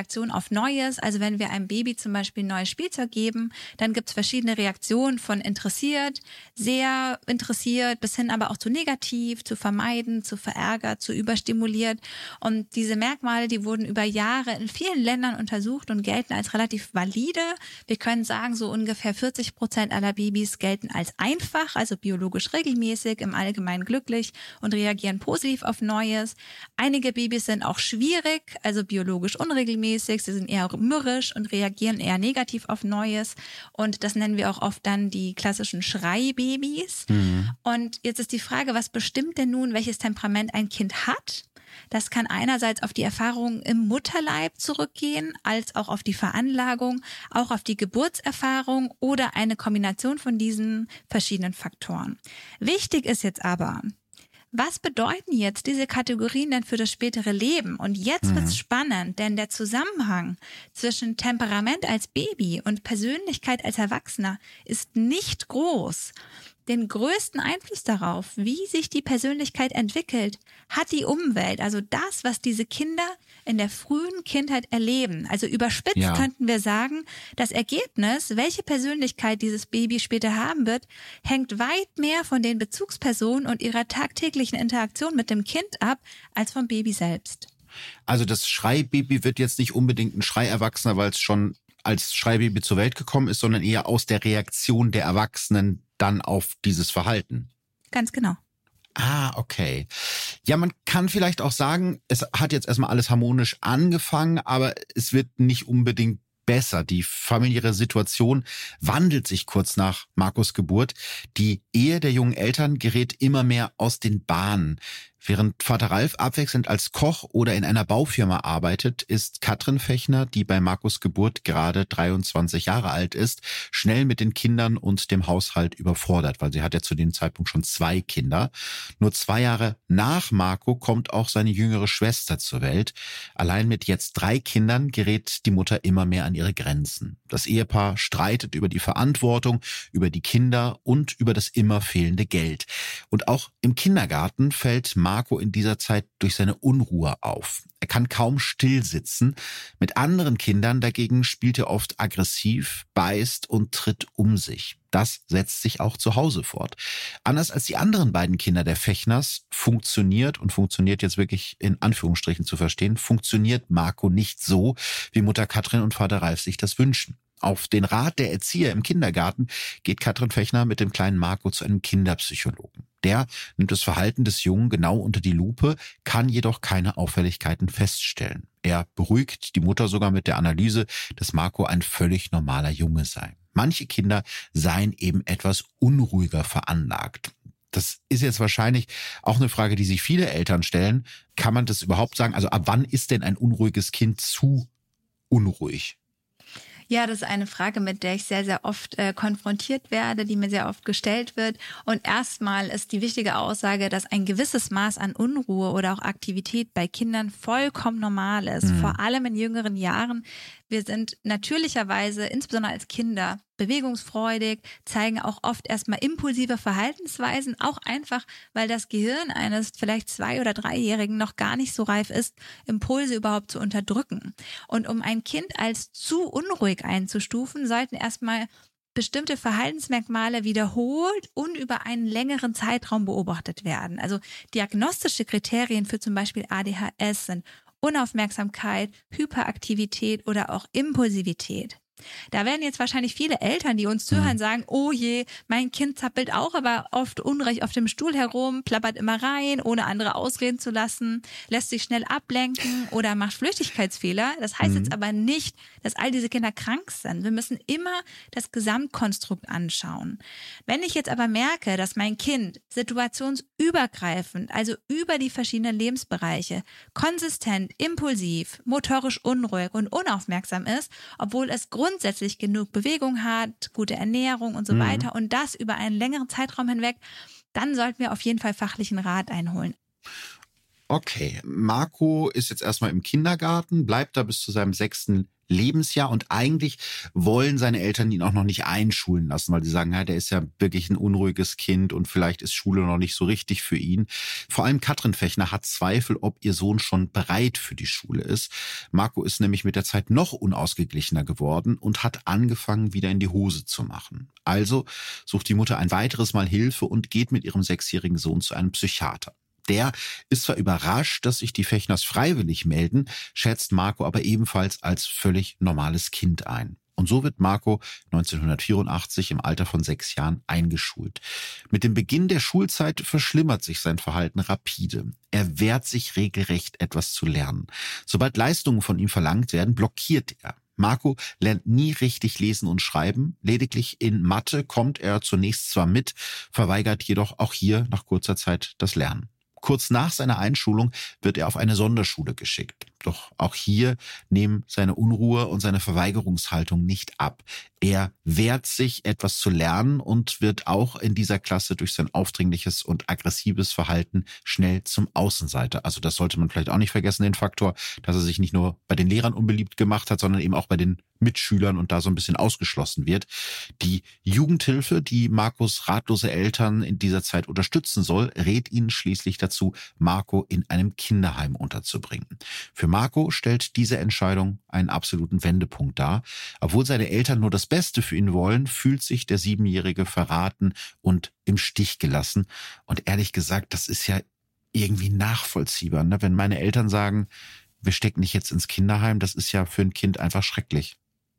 Reaktion auf Neues. Also wenn wir einem Baby zum Beispiel ein neues Spielzeug geben, dann gibt es verschiedene Reaktionen von interessiert, sehr interessiert, bis hin aber auch zu negativ, zu vermeiden, zu verärgert, zu überstimuliert. Und diese Merkmale, die wurden über Jahre in vielen Ländern untersucht und gelten als relativ valide. Wir können sagen, so ungefähr vierzig Prozent aller Babys gelten als einfach, also biologisch regelmäßig, im Allgemeinen glücklich und reagieren positiv auf Neues. Einige Babys sind auch schwierig, also biologisch unregelmäßig, sie sind eher mürrisch und reagieren eher negativ auf Neues. Und das nennen wir auch oft dann die klassischen Schreibabys. Mhm. Und jetzt ist die Frage, was bestimmt denn nun, welches Temperament ein Kind hat? Das kann einerseits auf die Erfahrungen im Mutterleib zurückgehen, als auch auf die Veranlagung, auch auf die Geburtserfahrung oder eine Kombination von diesen verschiedenen Faktoren. Wichtig ist jetzt aber, was bedeuten jetzt diese Kategorien denn für das spätere Leben? Und jetzt mhm. wird's spannend, denn der Zusammenhang zwischen Temperament als Baby und Persönlichkeit als Erwachsener ist nicht groß. Den größten Einfluss darauf, wie sich die Persönlichkeit entwickelt, hat die Umwelt, also das, was diese Kinder in der frühen Kindheit erleben. Also überspitzt ja. könnten wir sagen, das Ergebnis, welche Persönlichkeit dieses Baby später haben wird, hängt weit mehr von den Bezugspersonen und ihrer tagtäglichen Interaktion mit dem Kind ab, als vom Baby selbst. Also das Schreibaby wird jetzt nicht unbedingt ein Schreierwachsener, weil es schon als Schreibaby zur Welt gekommen ist, sondern eher aus der Reaktion der Erwachsenen dann auf dieses Verhalten. Ganz genau. Ah, okay. Ja, man kann vielleicht auch sagen, es hat jetzt erstmal alles harmonisch angefangen, aber es wird nicht unbedingt besser. Die familiäre Situation wandelt sich kurz nach Markus' Geburt. Die Ehe der jungen Eltern gerät immer mehr aus den Bahnen. Während Vater Ralf abwechselnd als Koch oder in einer Baufirma arbeitet, ist Katrin Fechner, die bei Markus' Geburt gerade dreiundzwanzig Jahre alt ist, schnell mit den Kindern und dem Haushalt überfordert, weil sie hat ja zu dem Zeitpunkt schon zwei Kinder. Nur zwei Jahre nach Marco kommt auch seine jüngere Schwester zur Welt. Allein mit jetzt drei Kindern gerät die Mutter immer mehr an ihre Grenzen. Das Ehepaar streitet über die Verantwortung, über die Kinder und über das immer fehlende Geld. Und auch im Kindergarten fällt Marco Marco in dieser Zeit durch seine Unruhe auf. Er kann kaum still sitzen. Mit anderen Kindern dagegen spielt er oft aggressiv, beißt und tritt um sich. Das setzt sich auch zu Hause fort. Anders als die anderen beiden Kinder der Fechners funktioniert, und funktioniert jetzt wirklich in Anführungsstrichen zu verstehen, funktioniert Marco nicht so, wie Mutter Katrin und Vater Ralf sich das wünschen. Auf den Rat der Erzieher im Kindergarten geht Katrin Fechner mit dem kleinen Marco zu einem Kinderpsychologen. Der nimmt das Verhalten des Jungen genau unter die Lupe, kann jedoch keine Auffälligkeiten feststellen. Er beruhigt die Mutter sogar mit der Analyse, dass Marco ein völlig normaler Junge sei. Manche Kinder seien eben etwas unruhiger veranlagt. Das ist jetzt wahrscheinlich auch eine Frage, die sich viele Eltern stellen. Kann man das überhaupt sagen? Also ab wann ist denn ein unruhiges Kind zu unruhig? Ja, das ist eine Frage, mit der ich sehr, sehr oft äh, konfrontiert werde, die mir sehr oft gestellt wird. Und erstmal ist die wichtige Aussage, dass ein gewisses Maß an Unruhe oder auch Aktivität bei Kindern vollkommen normal ist. Mhm. Vor allem in jüngeren Jahren. Wir sind natürlicherweise, insbesondere als Kinder, bewegungsfreudig, zeigen auch oft erstmal impulsive Verhaltensweisen, auch einfach, weil das Gehirn eines vielleicht zwei- oder dreijährigen noch gar nicht so reif ist, Impulse überhaupt zu unterdrücken. Und um ein Kind als zu unruhig einzustufen, sollten erstmal bestimmte Verhaltensmerkmale wiederholt und über einen längeren Zeitraum beobachtet werden. Also diagnostische Kriterien für zum Beispiel A D H S sind Unaufmerksamkeit, Hyperaktivität oder auch Impulsivität. Da werden jetzt wahrscheinlich viele Eltern, die uns zuhören, sagen, oh je, mein Kind zappelt auch aber oft unrecht auf dem Stuhl herum, plappert immer rein, ohne andere ausreden zu lassen, lässt sich schnell ablenken oder macht Flüchtigkeitsfehler. Das heißt mhm. jetzt aber nicht, dass all diese Kinder krank sind. Wir müssen immer das Gesamtkonstrukt anschauen. Wenn ich jetzt aber merke, dass mein Kind situationsübergreifend, also über die verschiedenen Lebensbereiche, konsistent, impulsiv, motorisch unruhig und unaufmerksam ist, obwohl es grundsätzlich genug Bewegung hat, gute Ernährung und so mhm. weiter und das über einen längeren Zeitraum hinweg, dann sollten wir auf jeden Fall fachlichen Rat einholen. Okay, Marco ist jetzt erstmal im Kindergarten, bleibt da bis zu seinem sechsten Lebensjahr und eigentlich wollen seine Eltern ihn auch noch nicht einschulen lassen, weil sie sagen, ja, der ist ja wirklich ein unruhiges Kind und vielleicht ist Schule noch nicht so richtig für ihn. Vor allem Katrin Fechner hat Zweifel, ob ihr Sohn schon bereit für die Schule ist. Marco ist nämlich mit der Zeit noch unausgeglichener geworden und hat angefangen, wieder in die Hose zu machen. Also sucht die Mutter ein weiteres Mal Hilfe und geht mit ihrem sechsjährigen Sohn zu einem Psychiater. Der ist zwar überrascht, dass sich die Fechners freiwillig melden, schätzt Marco aber ebenfalls als völlig normales Kind ein. Und so wird Marco neunzehnhundertvierundachtzig im Alter von sechs Jahren eingeschult. Mit dem Beginn der Schulzeit verschlimmert sich sein Verhalten rapide. Er wehrt sich regelrecht, etwas zu lernen. Sobald Leistungen von ihm verlangt werden, blockiert er. Marco lernt nie richtig lesen und schreiben. Lediglich in Mathe kommt er zunächst zwar mit, verweigert jedoch auch hier nach kurzer Zeit das Lernen. Kurz nach seiner Einschulung wird er auf eine Sonderschule geschickt. Doch auch hier nehmen seine Unruhe und seine Verweigerungshaltung nicht ab. Er wehrt sich, etwas zu lernen und wird auch in dieser Klasse durch sein aufdringliches und aggressives Verhalten schnell zum Außenseiter. Also das sollte man vielleicht auch nicht vergessen, den Faktor, dass er sich nicht nur bei den Lehrern unbeliebt gemacht hat, sondern eben auch bei den Mitschülern und da so ein bisschen ausgeschlossen wird. Die Jugendhilfe, die Marcos ratlose Eltern in dieser Zeit unterstützen soll, rät ihnen schließlich dazu, Marco in einem Kinderheim unterzubringen. Für Marco stellt diese Entscheidung einen absoluten Wendepunkt dar. Obwohl seine Eltern nur das Beste für ihn wollen, fühlt sich der Siebenjährige verraten und im Stich gelassen. Und ehrlich gesagt, das ist ja irgendwie nachvollziehbar, ne? Wenn meine Eltern sagen, wir stecken dich jetzt ins Kinderheim, das ist ja für ein Kind einfach schrecklich.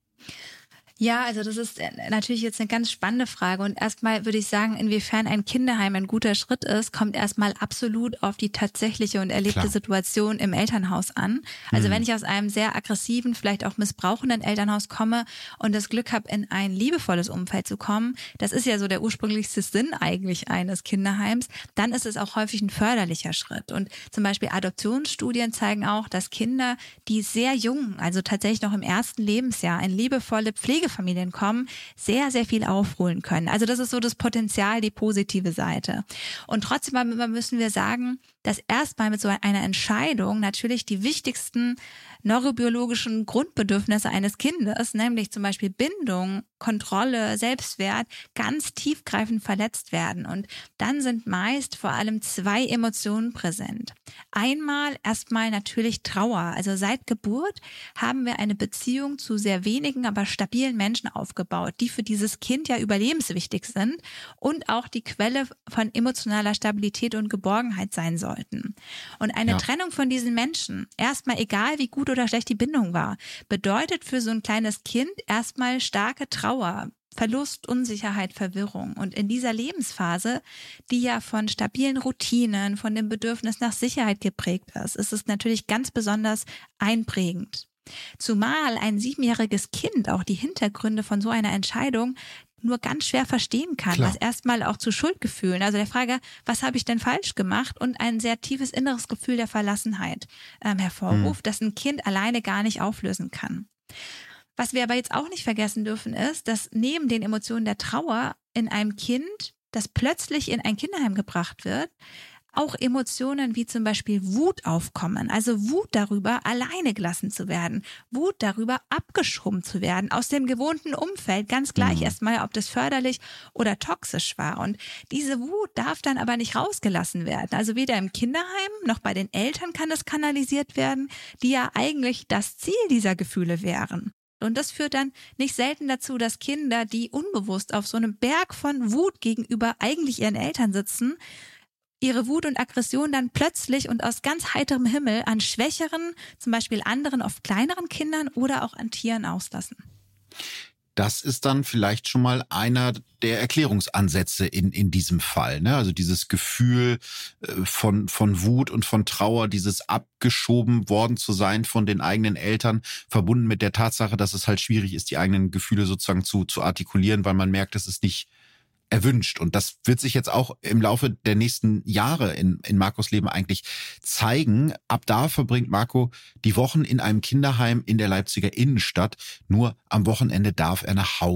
Ja, also das ist natürlich jetzt eine ganz spannende Frage und erstmal würde ich sagen, inwiefern ein Kinderheim ein guter Schritt ist, kommt erstmal absolut auf die tatsächliche und erlebte Klar. Situation im Elternhaus an. Also mhm. wenn ich aus einem sehr aggressiven, vielleicht auch missbrauchenden Elternhaus komme und das Glück habe, in ein liebevolles Umfeld zu kommen, das ist ja so der ursprünglichste Sinn eigentlich eines Kinderheims, dann ist es auch häufig ein förderlicher Schritt. Und zum Beispiel Adoptionsstudien zeigen auch, dass Kinder, die sehr jung, also tatsächlich noch im ersten Lebensjahr, in liebevolle Pflege Familien kommen, sehr, sehr viel aufholen können. Also das ist so das Potenzial, die positive Seite. Und trotzdem müssen wir sagen, dass erstmal mit so einer Entscheidung natürlich die wichtigsten neurobiologischen Grundbedürfnisse eines Kindes, nämlich zum Beispiel Bindung, Kontrolle, Selbstwert, ganz tiefgreifend verletzt werden. Und dann sind meist vor allem zwei Emotionen präsent. Einmal erstmal natürlich Trauer. Also seit Geburt haben wir eine Beziehung zu sehr wenigen, aber stabilen Menschen aufgebaut, die für dieses Kind ja überlebenswichtig sind und auch die Quelle von emotionaler Stabilität und Geborgenheit sein sollten. Und eine ja. Trennung von diesen Menschen, erstmal egal wie gut oder schlecht die Bindung war, bedeutet für so ein kleines Kind erstmal starke Trauer, Verlust, Unsicherheit, Verwirrung. Und in dieser Lebensphase, die ja von stabilen Routinen, von dem Bedürfnis nach Sicherheit geprägt ist, ist es natürlich ganz besonders einprägend. Zumal ein siebenjähriges Kind auch die Hintergründe von so einer Entscheidung nur ganz schwer verstehen kann, Klar. was erstmal auch zu Schuldgefühlen, also der Frage, was habe ich denn falsch gemacht und ein sehr tiefes inneres Gefühl der Verlassenheit ähm, hervorruft, mhm. das ein Kind alleine gar nicht auflösen kann. Was wir aber jetzt auch nicht vergessen dürfen, ist, dass neben den Emotionen der Trauer in einem Kind, das plötzlich in ein Kinderheim gebracht wird, auch Emotionen wie zum Beispiel Wut aufkommen. Also Wut darüber, alleine gelassen zu werden. Wut darüber, abgeschoben zu werden aus dem gewohnten Umfeld. Ganz gleich mhm. erstmal, ob das förderlich oder toxisch war. Und diese Wut darf dann aber nicht rausgelassen werden. Also weder im Kinderheim noch bei den Eltern kann das kanalisiert werden, die ja eigentlich das Ziel dieser Gefühle wären. Und das führt dann nicht selten dazu, dass Kinder, die unbewusst auf so einem Berg von Wut gegenüber eigentlich ihren Eltern sitzen, ihre Wut und Aggression dann plötzlich und aus ganz heiterem Himmel an schwächeren, zum Beispiel anderen, oft kleineren Kindern oder auch an Tieren auslassen. Das ist dann vielleicht schon mal einer der Erklärungsansätze in in diesem Fall, ne? Also dieses Gefühl von von Wut und von Trauer, dieses abgeschoben worden zu sein von den eigenen Eltern, verbunden mit der Tatsache, dass es halt schwierig ist, die eigenen Gefühle sozusagen zu zu artikulieren, weil man merkt, es ist nicht erwünscht. Und das wird sich jetzt auch im Laufe der nächsten Jahre in, in Marcos Leben eigentlich zeigen. Ab da verbringt Marco die Wochen in einem Kinderheim in der Leipziger Innenstadt. Nur am Wochenende darf er nach Hause.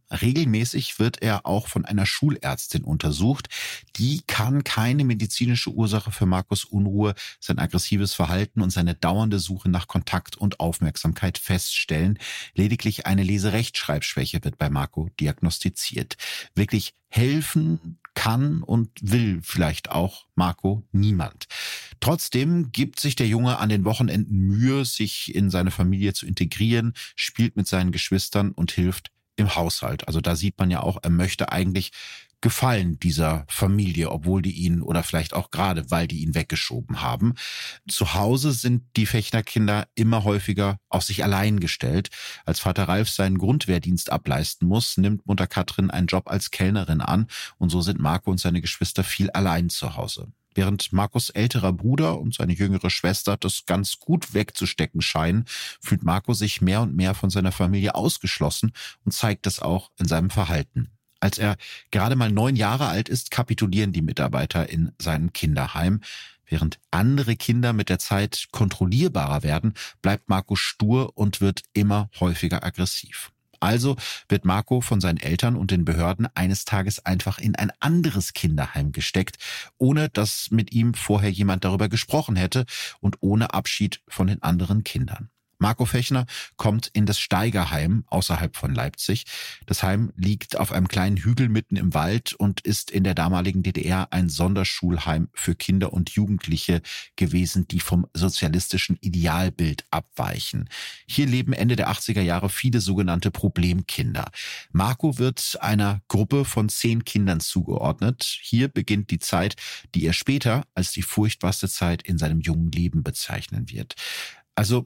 Regelmäßig wird er auch von einer Schulärztin untersucht. Die kann keine medizinische Ursache für Marcos Unruhe, sein aggressives Verhalten und seine dauernde Suche nach Kontakt und Aufmerksamkeit feststellen. Lediglich eine Leserechtschreibschwäche wird bei Marco diagnostiziert. Wirklich helfen kann und will vielleicht auch Marco niemand. Trotzdem gibt sich der Junge an den Wochenenden Mühe, sich in seine Familie zu integrieren, spielt mit seinen Geschwistern und hilft im Haushalt. Also da sieht man ja auch, er möchte eigentlich gefallen dieser Familie, obwohl die ihn oder vielleicht auch gerade, weil die ihn weggeschoben haben. Zu Hause sind die Fechner-Kinder immer häufiger auf sich allein gestellt. Als Vater Ralf seinen Grundwehrdienst ableisten muss, nimmt Mutter Katrin einen Job als Kellnerin an und so sind Marco und seine Geschwister viel allein zu Hause. Während Marcos älterer Bruder und seine jüngere Schwester das ganz gut wegzustecken scheinen, fühlt Marco sich mehr und mehr von seiner Familie ausgeschlossen und zeigt das auch in seinem Verhalten. Als er gerade mal neun Jahre alt ist, kapitulieren die Mitarbeiter in seinem Kinderheim. Während andere Kinder mit der Zeit kontrollierbarer werden, bleibt Marco stur und wird immer häufiger aggressiv. Also wird Marco von seinen Eltern und den Behörden eines Tages einfach in ein anderes Kinderheim gesteckt, ohne dass mit ihm vorher jemand darüber gesprochen hätte und ohne Abschied von den anderen Kindern. Marco Fechner kommt in das Steigerheim außerhalb von Leipzig. Das Heim liegt auf einem kleinen Hügel mitten im Wald und ist in der damaligen D D R ein Sonderschulheim für Kinder und Jugendliche gewesen, die vom sozialistischen Idealbild abweichen. Hier leben Ende der achtziger Jahre viele sogenannte Problemkinder. Marco wird einer Gruppe von zehn Kindern zugeordnet. Hier beginnt die Zeit, die er später als die furchtbarste Zeit in seinem jungen Leben bezeichnen wird. Also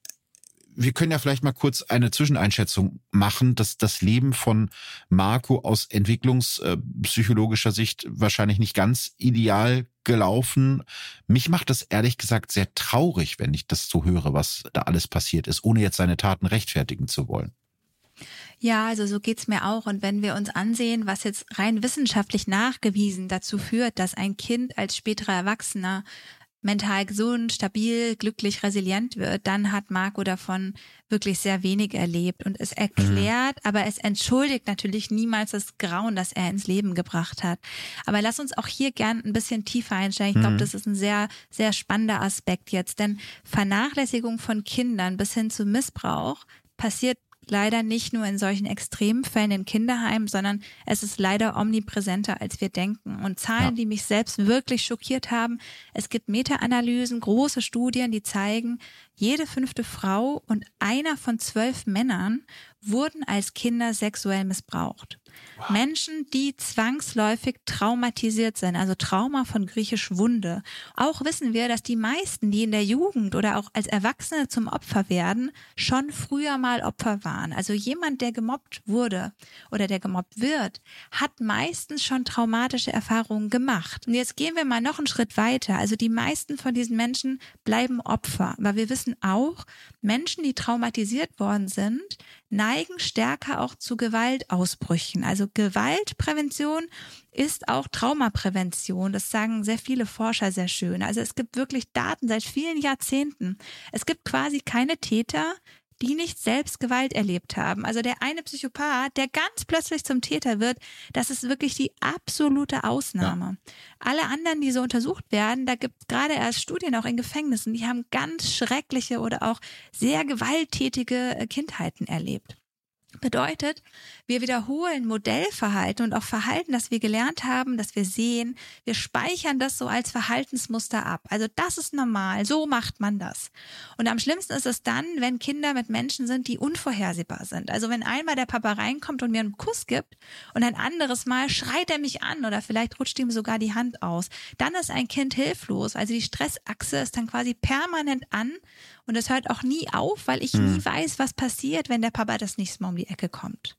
wir können ja vielleicht mal kurz eine Zwischeneinschätzung machen, dass das Leben von Marco aus entwicklungspsychologischer Sicht wahrscheinlich nicht ganz ideal gelaufen. Mich macht das ehrlich gesagt sehr traurig, wenn ich das so höre, was da alles passiert ist, ohne jetzt seine Taten rechtfertigen zu wollen. Ja, also so geht's mir auch. Und wenn wir uns ansehen, was jetzt rein wissenschaftlich nachgewiesen dazu führt, dass ein Kind als späterer Erwachsener mental gesund, stabil, glücklich, resilient wird, dann hat Marco davon wirklich sehr wenig erlebt. Und es erklärt, mhm. aber es entschuldigt natürlich niemals das Grauen, das er ins Leben gebracht hat. Aber lass uns auch hier gern ein bisschen tiefer einsteigen. Ich mhm. glaube, das ist ein sehr, sehr spannender Aspekt jetzt. Denn Vernachlässigung von Kindern bis hin zu Missbrauch passiert leider nicht nur in solchen Extremfällen in Kinderheimen, sondern es ist leider omnipräsenter, als wir denken. Und Zahlen, ja. die mich selbst wirklich schockiert haben, es gibt Meta-Analysen, große Studien, die zeigen, jede fünfte Frau und einer von zwölf Männern wurden als Kinder sexuell missbraucht. Wow. Menschen, die zwangsläufig traumatisiert sind, also Trauma von griechisch Wunde. Auch wissen wir, dass die meisten, die in der Jugend oder auch als Erwachsene zum Opfer werden, schon früher mal Opfer waren. Also jemand, der gemobbt wurde oder der gemobbt wird, hat meistens schon traumatische Erfahrungen gemacht. Und jetzt gehen wir mal noch einen Schritt weiter. Also die meisten von diesen Menschen bleiben Opfer. Aber wir wissen auch, Menschen, die traumatisiert worden sind, neigen stärker auch zu Gewaltausbrüchen. Also Gewaltprävention ist auch Traumaprävention. Das sagen sehr viele Forscher sehr schön. Also es gibt wirklich Daten seit vielen Jahrzehnten. Es gibt quasi keine Täter, die nicht selbst Gewalt erlebt haben. Also der eine Psychopath, der ganz plötzlich zum Täter wird, das ist wirklich die absolute Ausnahme. Ja. Alle anderen, die so untersucht werden, da gibt es gerade erst Studien auch in Gefängnissen, die haben ganz schreckliche oder auch sehr gewalttätige Kindheiten erlebt. Bedeutet, wir wiederholen Modellverhalten und auch Verhalten, das wir gelernt haben, das wir sehen. Wir speichern das so als Verhaltensmuster ab. Also das ist normal, so macht man das. Und am schlimmsten ist es dann, wenn Kinder mit Menschen sind, die unvorhersehbar sind. Also wenn einmal der Papa reinkommt und mir einen Kuss gibt und ein anderes Mal schreit er mich an oder vielleicht rutscht ihm sogar die Hand aus, dann ist ein Kind hilflos. Also die Stressachse ist dann quasi permanent an und es hört auch nie auf, weil ich hm. nie weiß, was passiert, wenn der Papa das nächste Mal um die Ecke kommt.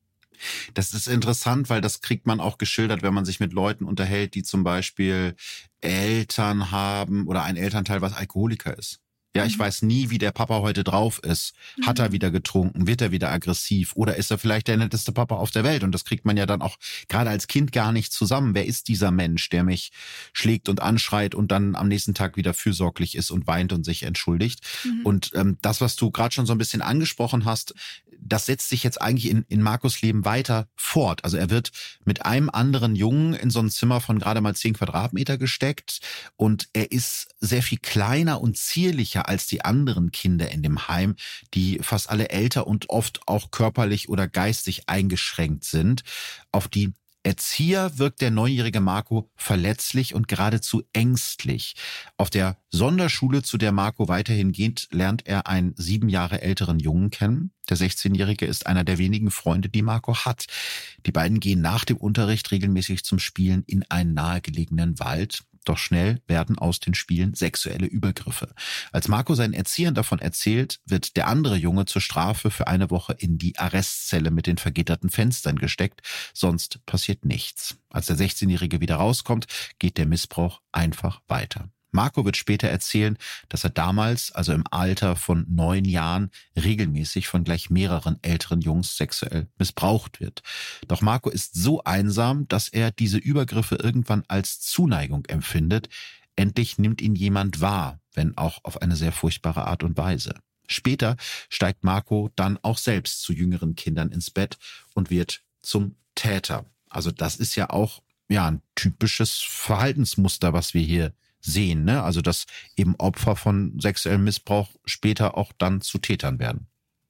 Das ist interessant, weil das kriegt man auch geschildert, wenn man sich mit Leuten unterhält, die zum Beispiel Eltern haben oder ein Elternteil, was Alkoholiker ist. Ja, ich weiß nie, wie der Papa heute drauf ist. Hat er wieder getrunken? Wird er wieder aggressiv? Oder ist er vielleicht der netteste Papa auf der Welt? Und das kriegt man ja dann auch gerade als Kind gar nicht zusammen. Wer ist dieser Mensch, der mich schlägt und anschreit und dann am nächsten Tag wieder fürsorglich ist und weint und sich entschuldigt? Mhm. Und ähm, das, was du gerade schon so ein bisschen angesprochen hast, das setzt sich jetzt eigentlich in, in Markus Leben weiter fort. Also er wird mit einem anderen Jungen in so ein Zimmer von gerade mal zehn Quadratmeter gesteckt und er ist sehr viel kleiner und zierlicher als die anderen Kinder in dem Heim, die fast alle älter und oft auch körperlich oder geistig eingeschränkt sind. Auf die Erzieher wirkt der neunjährige Marco verletzlich und geradezu ängstlich. Auf der Sonderschule, zu der Marco weiterhin geht, lernt er einen sieben Jahre älteren Jungen kennen. Der sechzehnjährige ist einer der wenigen Freunde, die Marco hat. Die beiden gehen nach dem Unterricht regelmäßig zum Spielen in einen nahegelegenen Wald. Doch schnell werden aus den Spielen sexuelle Übergriffe. Als Marco seinen Erziehern davon erzählt, wird der andere Junge zur Strafe für eine Woche in die Arrestzelle mit den vergitterten Fenstern gesteckt. Sonst passiert nichts. Als der sechzehnjährige wieder rauskommt, geht der Missbrauch einfach weiter. Marco wird später erzählen, dass er damals, also im Alter von neun Jahren, regelmäßig von gleich mehreren älteren Jungs sexuell missbraucht wird. Doch Marco ist so einsam, dass er diese Übergriffe irgendwann als Zuneigung empfindet. Endlich nimmt ihn jemand wahr, wenn auch auf eine sehr furchtbare Art und Weise. Später steigt Marco dann auch selbst zu jüngeren Kindern ins Bett und wird zum Täter. Also das ist ja auch ja ein typisches Verhaltensmuster, was wir hier sehen, ne? Also dass eben Opfer von sexuellem Missbrauch später auch dann zu Tätern werden.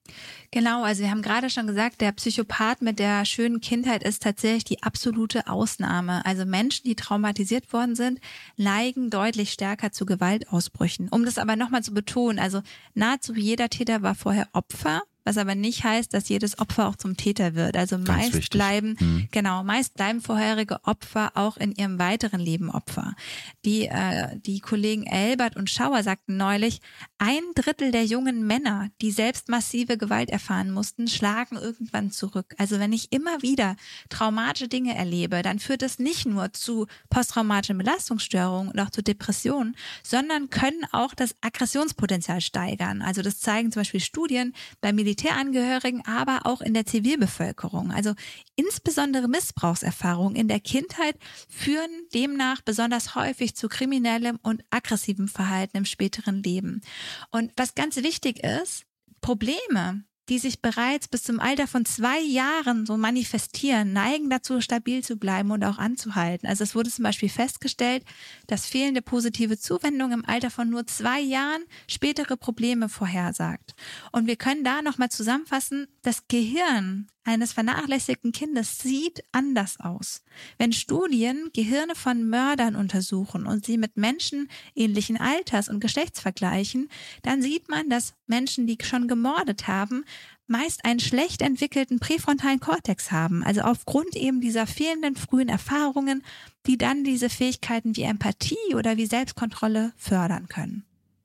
Genau, also wir haben gerade schon gesagt, der Psychopath mit der schönen Kindheit ist tatsächlich die absolute Ausnahme. Also Menschen, die traumatisiert worden sind, neigen deutlich stärker zu Gewaltausbrüchen. Um das aber nochmal zu betonen, also nahezu jeder Täter war vorher Opfer, was aber nicht heißt, dass jedes Opfer auch zum Täter wird. Also Ganz meist wichtig. bleiben, hm. genau, meist bleiben vorherige Opfer auch in ihrem weiteren Leben Opfer. Die, äh, die Kollegen Elbert und Schauer sagten neulich, ein Drittel der jungen Männer, die selbst massive Gewalt erfahren mussten, schlagen irgendwann zurück. Also wenn ich immer wieder traumatische Dinge erlebe, dann führt das nicht nur zu posttraumatischen Belastungsstörungen und auch zu Depressionen, sondern können auch das Aggressionspotenzial steigern. Also das zeigen zum Beispiel Studien bei Militärangehörigen, aber auch in der Zivilbevölkerung. Also insbesondere Missbrauchserfahrungen in der Kindheit führen demnach besonders häufig zu kriminellem und aggressivem Verhalten im späteren Leben. Und was ganz wichtig ist, Probleme, die sich bereits bis zum Alter von zwei Jahren so manifestieren, neigen dazu, stabil zu bleiben und auch anzuhalten. Also es wurde zum Beispiel festgestellt, dass fehlende positive Zuwendung im Alter von nur zwei Jahren spätere Probleme vorhersagt. Und wir können da nochmal zusammenfassen, das Gehirn eines vernachlässigten Kindes sieht anders aus. Wenn Studien Gehirne von Mördern untersuchen und sie mit Menschen ähnlichen Alters und Geschlechts vergleichen, dann sieht man, dass Menschen, die schon gemordet haben, meist einen schlecht entwickelten präfrontalen Kortex haben, also aufgrund eben dieser fehlenden frühen Erfahrungen, die dann diese Fähigkeiten wie Empathie oder wie Selbstkontrolle fördern können.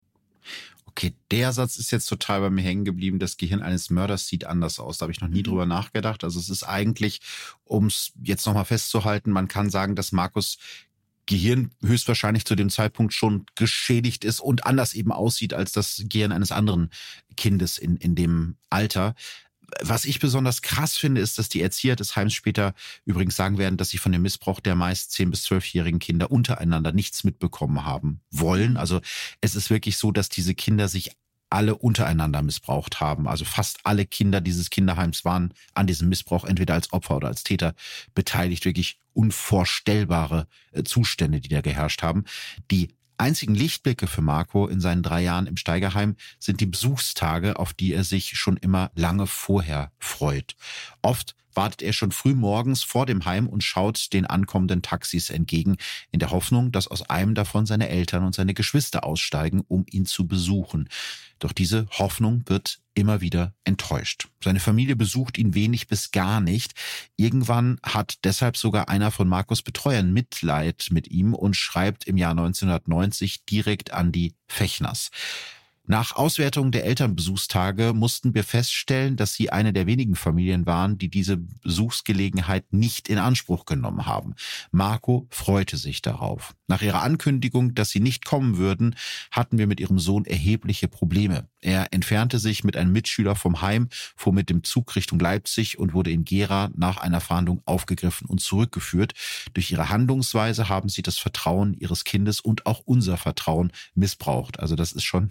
Okay, der Satz ist jetzt total bei mir hängen geblieben. Das Gehirn eines Mörders sieht anders aus. Da habe ich noch nie mhm. drüber nachgedacht. Also es ist eigentlich, um es jetzt nochmal festzuhalten, man kann sagen, dass Markus Gehirn höchstwahrscheinlich zu dem Zeitpunkt schon geschädigt ist und anders eben aussieht als das Gehirn eines anderen Kindes in, in dem Alter. Was ich besonders krass finde, ist, dass die Erzieher des Heims später übrigens sagen werden, dass sie von dem Missbrauch der meist zehn- bis zwölfjährigen Kinder untereinander nichts mitbekommen haben wollen. Also es ist wirklich so, dass diese Kinder sich alle untereinander missbraucht haben. Also fast alle Kinder dieses Kinderheims waren an diesem Missbrauch entweder als Opfer oder als Täter beteiligt. Wirklich unvorstellbare Zustände, die da geherrscht haben. Die einzigen Lichtblicke für Marco in seinen drei Jahren im Steigerheim sind die Besuchstage, auf die er sich schon immer lange vorher freut. Oft wartet er schon früh morgens vor dem Heim und schaut den ankommenden Taxis entgegen, in der Hoffnung, dass aus einem davon seine Eltern und seine Geschwister aussteigen, um ihn zu besuchen. Doch diese Hoffnung wird immer wieder enttäuscht. Seine Familie besucht ihn wenig bis gar nicht. Irgendwann hat deshalb sogar einer von Marcos Betreuern Mitleid mit ihm und schreibt im Jahr neunzehnhundertneunzig direkt an die Fechners. Nach Auswertung der Elternbesuchstage mussten wir feststellen, dass sie eine der wenigen Familien waren, die diese Besuchsgelegenheit nicht in Anspruch genommen haben. Marco freute sich darauf. Nach ihrer Ankündigung, dass sie nicht kommen würden, hatten wir mit ihrem Sohn erhebliche Probleme. Er entfernte sich mit einem Mitschüler vom Heim, fuhr mit dem Zug Richtung Leipzig und wurde in Gera nach einer Fahndung aufgegriffen und zurückgeführt. Durch ihre Handlungsweise haben sie das Vertrauen ihres Kindes und auch unser Vertrauen missbraucht. Also das ist schon sehr,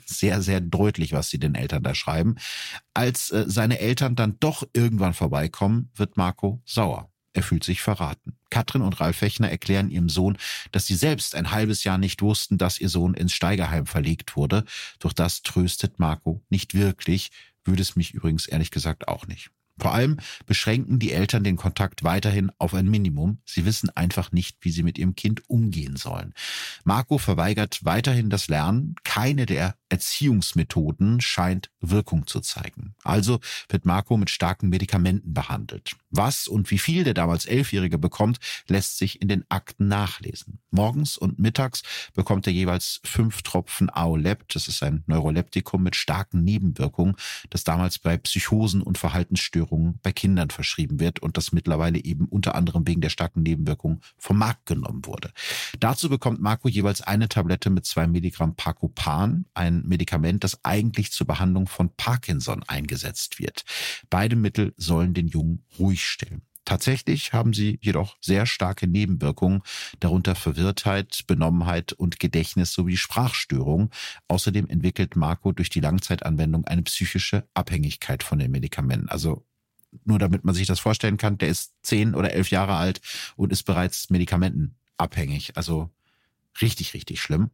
sehr deutlich, was sie den Eltern da schreiben. Als äh, seine Eltern dann doch irgendwann vorbeikommen, wird Marco sauer. Er fühlt sich verraten. Katrin und Ralf Fechner erklären ihrem Sohn, dass sie selbst ein halbes Jahr nicht wussten, dass ihr Sohn ins Steigerheim verlegt wurde. Doch das tröstet Marco nicht wirklich, würde es mich übrigens ehrlich gesagt auch nicht. Vor allem beschränken die Eltern den Kontakt weiterhin auf ein Minimum. Sie wissen einfach nicht, wie sie mit ihrem Kind umgehen sollen. Marco verweigert weiterhin das Lernen. Keine der Erziehungsmethoden scheint Wirkung zu zeigen. Also wird Marco mit starken Medikamenten behandelt. Was und wie viel der damals Elfjährige bekommt, lässt sich in den Akten nachlesen. Morgens und mittags bekommt er jeweils fünf Tropfen Aolep. Das ist ein Neuroleptikum mit starken Nebenwirkungen, das damals bei Psychosen und Verhaltensstörungen bei Kindern verschrieben wird und das mittlerweile eben unter anderem wegen der starken Nebenwirkungen vom Markt genommen wurde. Dazu bekommt Marco jeweils eine Tablette mit zwei Milligramm Pacopan, ein Medikament, das eigentlich zur Behandlung von Parkinson eingesetzt wird. Beide Mittel sollen den Jungen ruhig stellen. Tatsächlich haben sie jedoch sehr starke Nebenwirkungen, darunter Verwirrtheit, Benommenheit und Gedächtnis sowie Sprachstörungen. Außerdem entwickelt Marco durch die Langzeitanwendung eine psychische Abhängigkeit von den Medikamenten. Also nur damit man sich das vorstellen kann, der ist zehn oder elf Jahre alt und ist bereits medikamentenabhängig. Also richtig, richtig schlimm.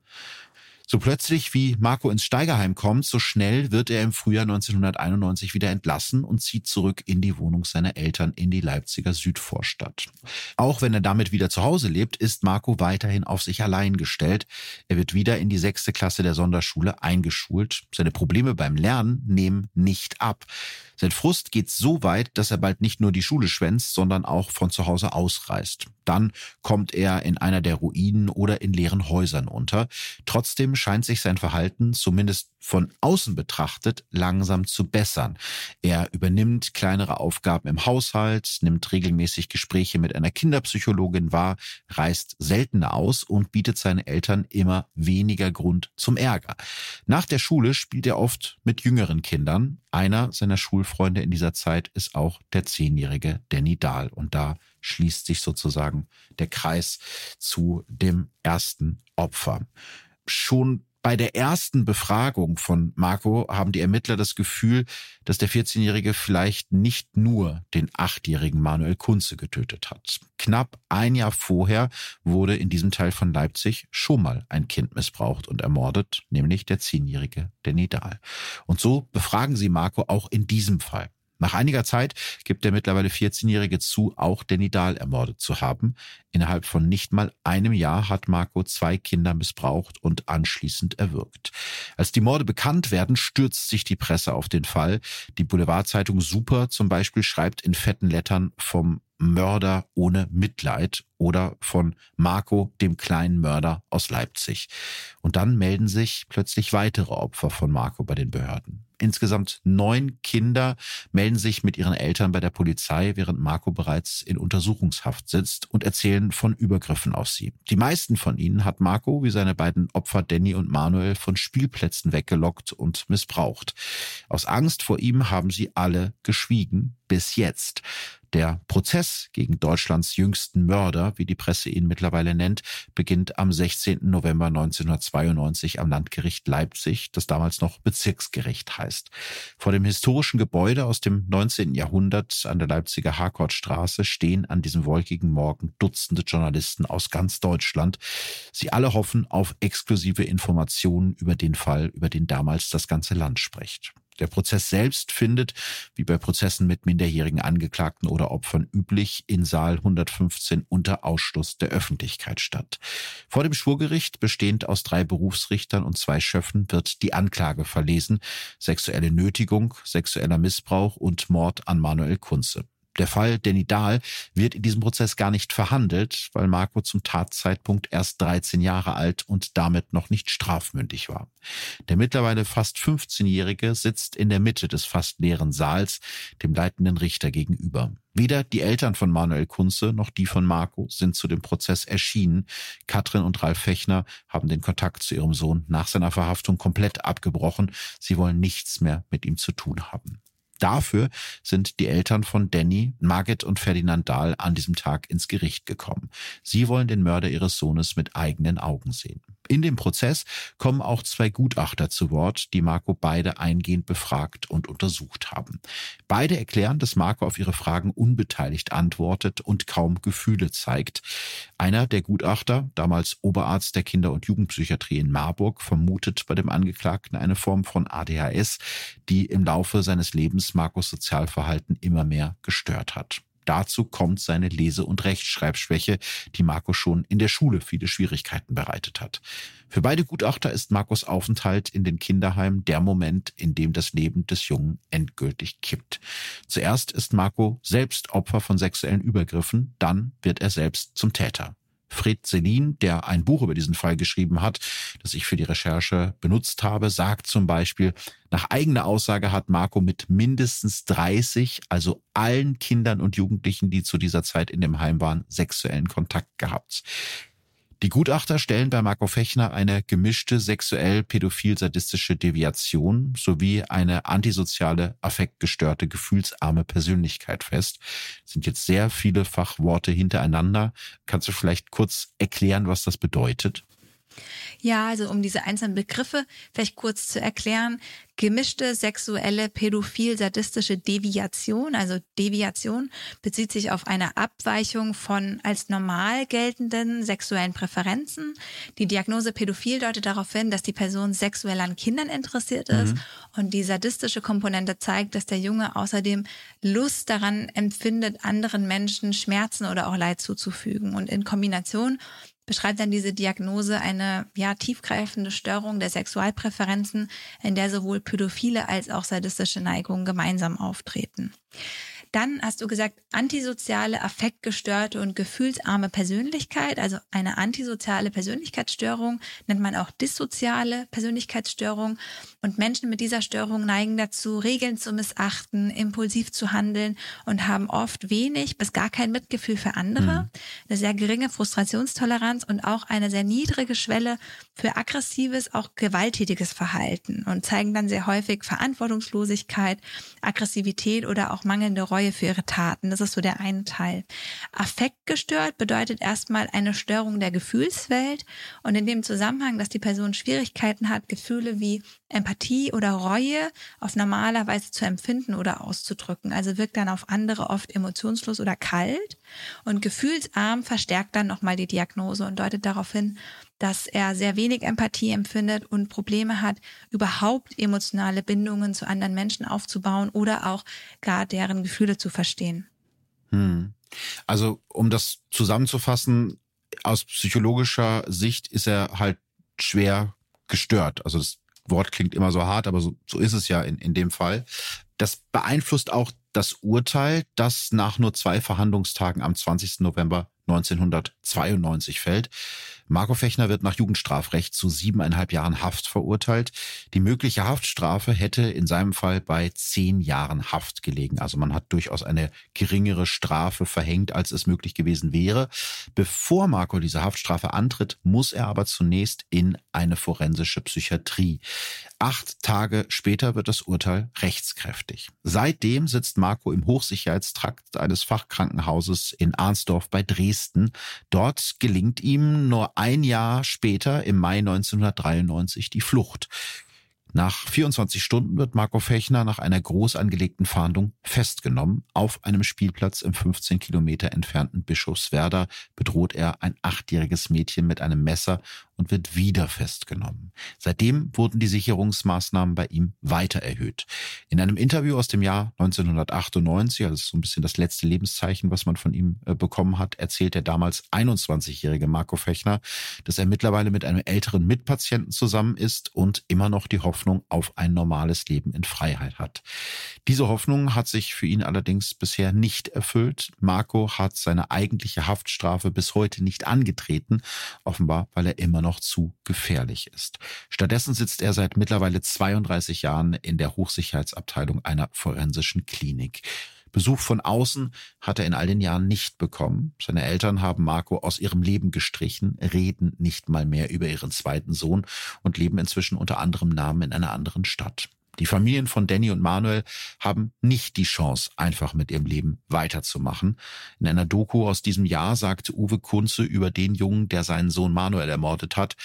So plötzlich wie Marco ins Steigerheim kommt, so schnell wird er im Frühjahr neunzehnhunderteinundneunzig wieder entlassen und zieht zurück in die Wohnung seiner Eltern in die Leipziger Südvorstadt. Auch wenn er damit wieder zu Hause lebt, ist Marco weiterhin auf sich allein gestellt. Er wird wieder in die sechste Klasse der Sonderschule eingeschult. Seine Probleme beim Lernen nehmen nicht ab. Sein Frust geht so weit, dass er bald nicht nur die Schule schwänzt, sondern auch von zu Hause ausreist. Dann kommt er in einer der Ruinen oder in leeren Häusern unter. Trotzdem scheint sich sein Verhalten, zumindest von außen betrachtet, langsam zu bessern. Er übernimmt kleinere Aufgaben im Haushalt, nimmt regelmäßig Gespräche mit einer Kinderpsychologin wahr, reist seltener aus und bietet seinen Eltern immer weniger Grund zum Ärger. Nach der Schule spielt er oft mit jüngeren Kindern. Einer seiner Schulfreunde in dieser Zeit ist auch der zehnjährige Danny Dahl. Und da schließt sich sozusagen der Kreis zu dem ersten Opfer. Schon bei der ersten Befragung von Marco haben die Ermittler das Gefühl, dass der vierzehnjährige vielleicht nicht nur den achtjährigen Manuel Kunze getötet hat. Knapp ein Jahr vorher wurde in diesem Teil von Leipzig schon mal ein Kind missbraucht und ermordet, nämlich der zehnjährige Danny Dahl. Und so befragen sie Marco auch in diesem Fall. Nach einiger Zeit gibt der mittlerweile vierzehnjährige zu, auch Danny Dahl ermordet zu haben. Innerhalb von nicht mal einem Jahr hat Marco zwei Kinder missbraucht und anschließend erwürgt. Als die Morde bekannt werden, stürzt sich die Presse auf den Fall. Die Boulevardzeitung Super zum Beispiel schreibt in fetten Lettern vom Mörder ohne Mitleid oder von Marco, dem kleinen Mörder aus Leipzig. Und dann melden sich plötzlich weitere Opfer von Marco bei den Behörden. Insgesamt neun Kinder melden sich mit ihren Eltern bei der Polizei, während Marco bereits in Untersuchungshaft sitzt und erzählen von Übergriffen auf sie. Die meisten von ihnen hat Marco, wie seine beiden Opfer Danny und Manuel, von Spielplätzen weggelockt und missbraucht. Aus Angst vor ihm haben sie alle geschwiegen, bis jetzt. Der Prozess gegen Deutschlands jüngsten Mörder, wie die Presse ihn mittlerweile nennt, beginnt am sechzehnten November neunzehnhundertzweiundneunzig am Landgericht Leipzig, das damals noch Bezirksgericht heißt. Vor dem historischen Gebäude aus dem neunzehnten Jahrhundert an der Leipziger Harkortstraße stehen an diesem wolkigen Morgen Dutzende Journalisten aus ganz Deutschland. Sie alle hoffen auf exklusive Informationen über den Fall, über den damals das ganze Land spricht. Der Prozess selbst findet, wie bei Prozessen mit minderjährigen Angeklagten oder Opfern üblich, in Saal hundertfünfzehn unter Ausschluss der Öffentlichkeit statt. Vor dem Schwurgericht, bestehend aus drei Berufsrichtern und zwei Schöffen, wird die Anklage verlesen: sexuelle Nötigung, sexueller Missbrauch und Mord an Manuel Kunze. Der Fall Danny Dahl wird in diesem Prozess gar nicht verhandelt, weil Marco zum Tatzeitpunkt erst dreizehn Jahre alt und damit noch nicht strafmündig war. Der mittlerweile fast fünfzehnjährige sitzt in der Mitte des fast leeren Saals, dem leitenden Richter gegenüber. Weder die Eltern von Manuel Kunze noch die von Marco sind zu dem Prozess erschienen. Katrin und Ralf Fechner haben den Kontakt zu ihrem Sohn nach seiner Verhaftung komplett abgebrochen. Sie wollen nichts mehr mit ihm zu tun haben. Dafür sind die Eltern von Danny, Margit und Ferdinand Dahl an diesem Tag ins Gericht gekommen. Sie wollen den Mörder ihres Sohnes mit eigenen Augen sehen. In dem Prozess kommen auch zwei Gutachter zu Wort, die Marco beide eingehend befragt und untersucht haben. Beide erklären, dass Marco auf ihre Fragen unbeteiligt antwortet und kaum Gefühle zeigt. Einer der Gutachter, damals Oberarzt der Kinder- und Jugendpsychiatrie in Marburg, vermutet bei dem Angeklagten eine Form von A D H S, die im Laufe seines Lebens Marcos Sozialverhalten immer mehr gestört hat. Dazu kommt seine Lese- und Rechtschreibschwäche, die Marco schon in der Schule viele Schwierigkeiten bereitet hat. Für beide Gutachter ist Marcos Aufenthalt in den Kinderheimen der Moment, in dem das Leben des Jungen endgültig kippt. Zuerst ist Marco selbst Opfer von sexuellen Übergriffen, dann wird er selbst zum Täter. Fred Selin, der ein Buch über diesen Fall geschrieben hat, das ich für die Recherche benutzt habe, sagt zum Beispiel, nach eigener Aussage hat Marco mit mindestens dreißig, also allen Kindern und Jugendlichen, die zu dieser Zeit in dem Heim waren, sexuellen Kontakt gehabt. Die Gutachter stellen bei Marco Fechner eine gemischte sexuell-pädophil-sadistische Deviation sowie eine antisoziale, affektgestörte, gefühlsarme Persönlichkeit fest. Das sind jetzt sehr viele Fachworte hintereinander. Kannst du vielleicht kurz erklären, was das bedeutet? Ja, also um diese einzelnen Begriffe vielleicht kurz zu erklären. Gemischte sexuelle, pädophil-sadistische Deviation, also Deviation, bezieht sich auf eine Abweichung von als normal geltenden sexuellen Präferenzen. Die Diagnose pädophil deutet darauf hin, dass die Person sexuell an Kindern interessiert ist. Mhm. Und die sadistische Komponente zeigt, dass der Junge außerdem Lust daran empfindet, anderen Menschen Schmerzen oder auch Leid zuzufügen. Und in Kombination beschreibt dann diese Diagnose eine ja tiefgreifende Störung der Sexualpräferenzen, in der sowohl pädophile als auch sadistische Neigungen gemeinsam auftreten. Dann hast du gesagt, antisoziale, affektgestörte und gefühlsarme Persönlichkeit, also eine antisoziale Persönlichkeitsstörung, nennt man auch dissoziale Persönlichkeitsstörung. Und Menschen mit dieser Störung neigen dazu, Regeln zu missachten, impulsiv zu handeln und haben oft wenig bis gar kein Mitgefühl für andere, mhm. eine sehr geringe Frustrationstoleranz und auch eine sehr niedrige Schwelle für aggressives, auch gewalttätiges Verhalten und zeigen dann sehr häufig Verantwortungslosigkeit, Aggressivität oder auch mangelnde Reue für ihre Taten. Das ist so der eine Teil. Affektgestört bedeutet erstmal eine Störung der Gefühlswelt und in dem Zusammenhang, dass die Person Schwierigkeiten hat, Gefühle wie Empathie oder Reue auf normaler Weise zu empfinden oder auszudrücken. Also wirkt dann auf andere oft emotionslos oder kalt und gefühlsarm verstärkt dann nochmal die Diagnose und deutet darauf hin, dass er sehr wenig Empathie empfindet und Probleme hat, überhaupt emotionale Bindungen zu anderen Menschen aufzubauen oder auch gar deren Gefühle zu verstehen. Hm. Also um das zusammenzufassen, aus psychologischer Sicht ist er halt schwer gestört. Also das Wort klingt immer so hart, aber so, so ist es ja in, in dem Fall. Das beeinflusst auch das Urteil, das nach nur zwei Verhandlungstagen am zwanzigsten November neunzehnhundertzweiundneunzig fällt. Marco Fechner wird nach Jugendstrafrecht zu siebeneinhalb Jahren Haft verurteilt. Die mögliche Haftstrafe hätte in seinem Fall bei zehn Jahren Haft gelegen. Also man hat durchaus eine geringere Strafe verhängt, als es möglich gewesen wäre. Bevor Marco diese Haftstrafe antritt, muss er aber zunächst in eine forensische Psychiatrie. Acht Tage später wird das Urteil rechtskräftig. Seitdem sitzt Marco im Hochsicherheitstrakt eines Fachkrankenhauses in Arnsdorf bei Dresden. Dort gelingt ihm nur ein Jahr später, im Mai neunzehnhundertdreiundneunzig, die Flucht. Nach vierundzwanzig Stunden wird Marco Fechner nach einer groß angelegten Fahndung festgenommen. Auf einem Spielplatz im fünfzehn Kilometer entfernten Bischofswerda bedroht er ein achtjähriges Mädchen mit einem Messer und wird wieder festgenommen. Seitdem wurden die Sicherungsmaßnahmen bei ihm weiter erhöht. In einem Interview aus dem Jahr neunzehnhundertachtundneunzig, also so ein bisschen das letzte Lebenszeichen, was man von ihm äh, bekommen hat, erzählt der damals einundzwanzigjährige Marco Fechner, dass er mittlerweile mit einem älteren Mitpatienten zusammen ist und immer noch die Hoffnung auf ein normales Leben in Freiheit hat. Diese Hoffnung hat sich für ihn allerdings bisher nicht erfüllt. Marco hat seine eigentliche Haftstrafe bis heute nicht angetreten, offenbar weil er immer noch zu gefährlich ist. Stattdessen sitzt er seit mittlerweile zweiunddreißig Jahren in der Hochsicherheitsabteilung einer forensischen Klinik. Besuch von außen hat er in all den Jahren nicht bekommen. Seine Eltern haben Marco aus ihrem Leben gestrichen, reden nicht mal mehr über ihren zweiten Sohn und leben inzwischen unter anderem Namen in einer anderen Stadt. Die Familien von Danny und Manuel haben nicht die Chance, einfach mit ihrem Leben weiterzumachen. In einer Doku aus diesem Jahr sagte Uwe Kunze über den Jungen, der seinen Sohn Manuel ermordet hat: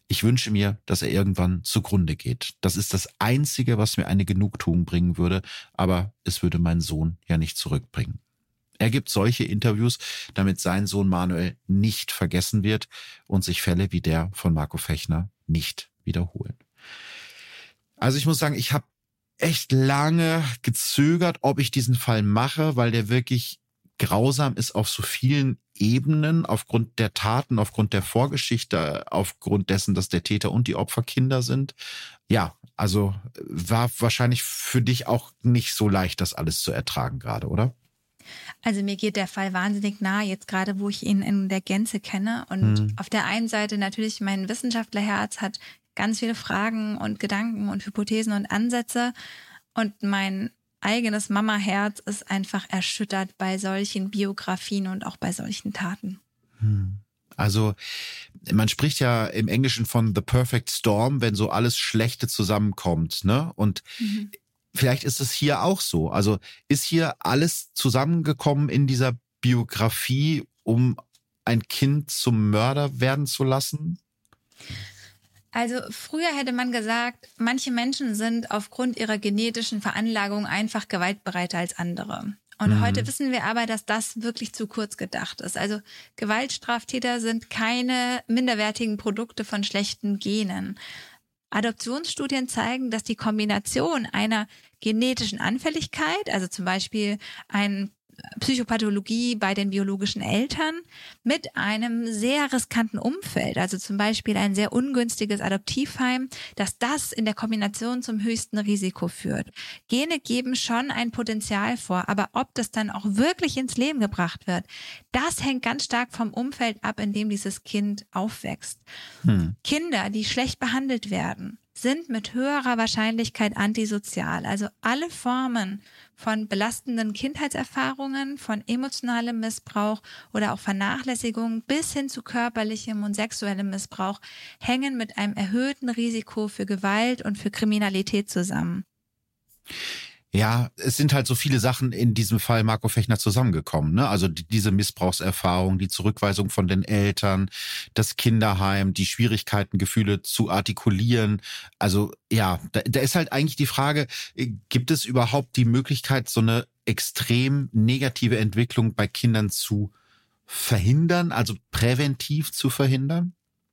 Ich wünsche mir, dass er irgendwann zugrunde geht. Das ist das Einzige, was mir eine Genugtuung bringen würde, aber es würde meinen Sohn ja nicht zurückbringen. Er gibt solche Interviews, damit sein Sohn Manuel nicht vergessen wird und sich Fälle wie der von Marco Fechner nicht wiederholen. Also ich muss sagen, ich habe echt lange gezögert, ob ich diesen Fall mache, weil der wirklich grausam ist auf so vielen Ebenen, aufgrund der Taten, aufgrund der Vorgeschichte, aufgrund dessen, dass der Täter und die Opfer Kinder sind. Ja, also war wahrscheinlich für dich auch nicht so leicht, das alles zu ertragen gerade, oder? Also mir geht der Fall wahnsinnig nah, jetzt gerade, wo ich ihn in der Gänze kenne. Und hm. auf der einen Seite natürlich mein Wissenschaftlerherz hat ganz viele Fragen und Gedanken und Hypothesen und Ansätze. Und mein eigenes Mama-Herz ist einfach erschüttert bei solchen Biografien und auch bei solchen Taten. Hm. Also man spricht ja im Englischen von the perfect storm, wenn so alles Schlechte zusammenkommt, ne? Und mhm. vielleicht ist es hier auch so. Also ist hier alles zusammengekommen in dieser Biografie, um ein Kind zum Mörder werden zu lassen? Also früher hätte man gesagt, manche Menschen sind aufgrund ihrer genetischen Veranlagung einfach gewaltbereiter als andere. Und mhm. heute wissen wir aber, dass das wirklich zu kurz gedacht ist. Also Gewaltstraftäter sind keine minderwertigen Produkte von schlechten Genen. Adoptionsstudien zeigen, dass die Kombination einer genetischen Anfälligkeit, also zum Beispiel ein Psychopathologie bei den biologischen Eltern mit einem sehr riskanten Umfeld, also zum Beispiel ein sehr ungünstiges Adoptivheim, dass das in der Kombination zum höchsten Risiko führt. Gene geben schon ein Potenzial vor, aber ob das dann auch wirklich ins Leben gebracht wird, das hängt ganz stark vom Umfeld ab, in dem dieses Kind aufwächst. Hm. Kinder, die schlecht behandelt werden, sind mit höherer Wahrscheinlichkeit antisozial. Also alle Formen von belastenden Kindheitserfahrungen, von emotionalem Missbrauch oder auch Vernachlässigung bis hin zu körperlichem und sexuellem Missbrauch hängen mit einem erhöhten Risiko für Gewalt und für Kriminalität zusammen. Ja, es sind halt so viele Sachen in diesem Fall Marco Fechner zusammengekommen, ne? Also die, diese Missbrauchserfahrung, die Zurückweisung von den Eltern, das Kinderheim, die Schwierigkeiten, Gefühle zu artikulieren. Also ja, da, da ist halt eigentlich die Frage, gibt es überhaupt die Möglichkeit, so eine extrem negative Entwicklung bei Kindern zu verhindern, also präventiv zu verhindern?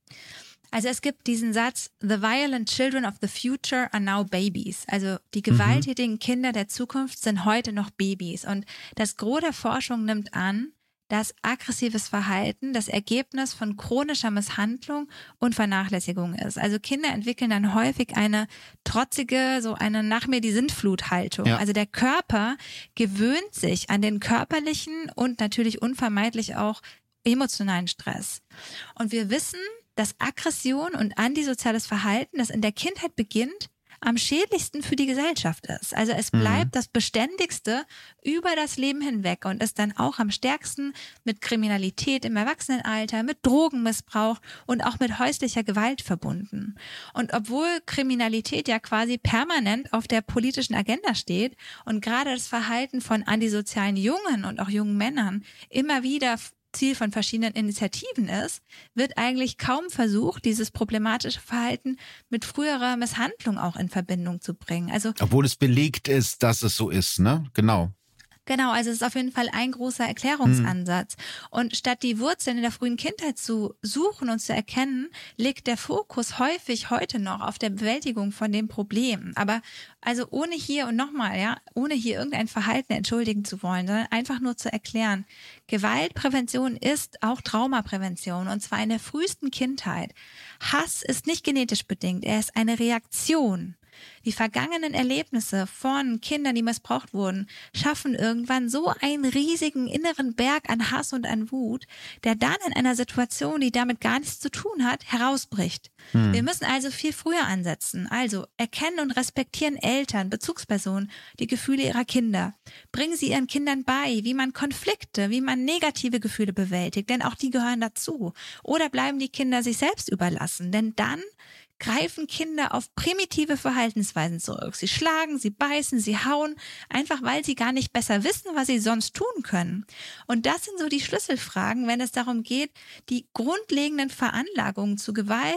Also es gibt diesen Satz, the violent children of the future are now babies. Also die gewalttätigen mhm. Kinder der Zukunft sind heute noch Babys. Und das Gros der Forschung nimmt an, dass aggressives Verhalten das Ergebnis von chronischer Misshandlung und Vernachlässigung ist. Also Kinder entwickeln dann häufig eine trotzige, so eine nach mir die Sintflut-Haltung. Ja. Also der Körper gewöhnt sich an den körperlichen und natürlich unvermeidlich auch emotionalen Stress. Und wir wissen, dass Aggression und antisoziales Verhalten, das in der Kindheit beginnt, am schädlichsten für die Gesellschaft ist. Also es bleibt mhm. das Beständigste über das Leben hinweg und ist dann auch am stärksten mit Kriminalität im Erwachsenenalter, mit Drogenmissbrauch und auch mit häuslicher Gewalt verbunden. Und obwohl Kriminalität ja quasi permanent auf der politischen Agenda steht und gerade das Verhalten von antisozialen Jungen und auch jungen Männern immer wieder Ziel von verschiedenen Initiativen ist, wird eigentlich kaum versucht, dieses problematische Verhalten mit früherer Misshandlung auch in Verbindung zu bringen. Also, obwohl es belegt ist, dass es so ist, ne? Genau. Genau, also es ist auf jeden Fall ein großer Erklärungsansatz. Hm. Und statt die Wurzeln in der frühen Kindheit zu suchen und zu erkennen, liegt der Fokus häufig heute noch auf der Bewältigung von dem Problem. Aber also ohne hier und nochmal, ja, ohne hier irgendein Verhalten entschuldigen zu wollen, sondern einfach nur zu erklären, Gewaltprävention ist auch Traumaprävention und zwar in der frühesten Kindheit. Hass ist nicht genetisch bedingt, er ist eine Reaktion. Die vergangenen Erlebnisse von Kindern, die missbraucht wurden, schaffen irgendwann so einen riesigen inneren Berg an Hass und an Wut, der dann in einer Situation, die damit gar nichts zu tun hat, herausbricht. Hm. Wir müssen also viel früher ansetzen. Also erkennen und respektieren Eltern, Bezugspersonen, die Gefühle ihrer Kinder. Bringen Sie Ihren Kindern bei, wie man Konflikte, wie man negative Gefühle bewältigt, denn auch die gehören dazu. Oder bleiben die Kinder sich selbst überlassen, denn dann greifen Kinder auf primitive Verhaltensweisen zurück. Sie schlagen, sie beißen, sie hauen, einfach weil sie gar nicht besser wissen, was sie sonst tun können. Und das sind so die Schlüsselfragen, wenn es darum geht, die grundlegenden Veranlagungen zu Gewalt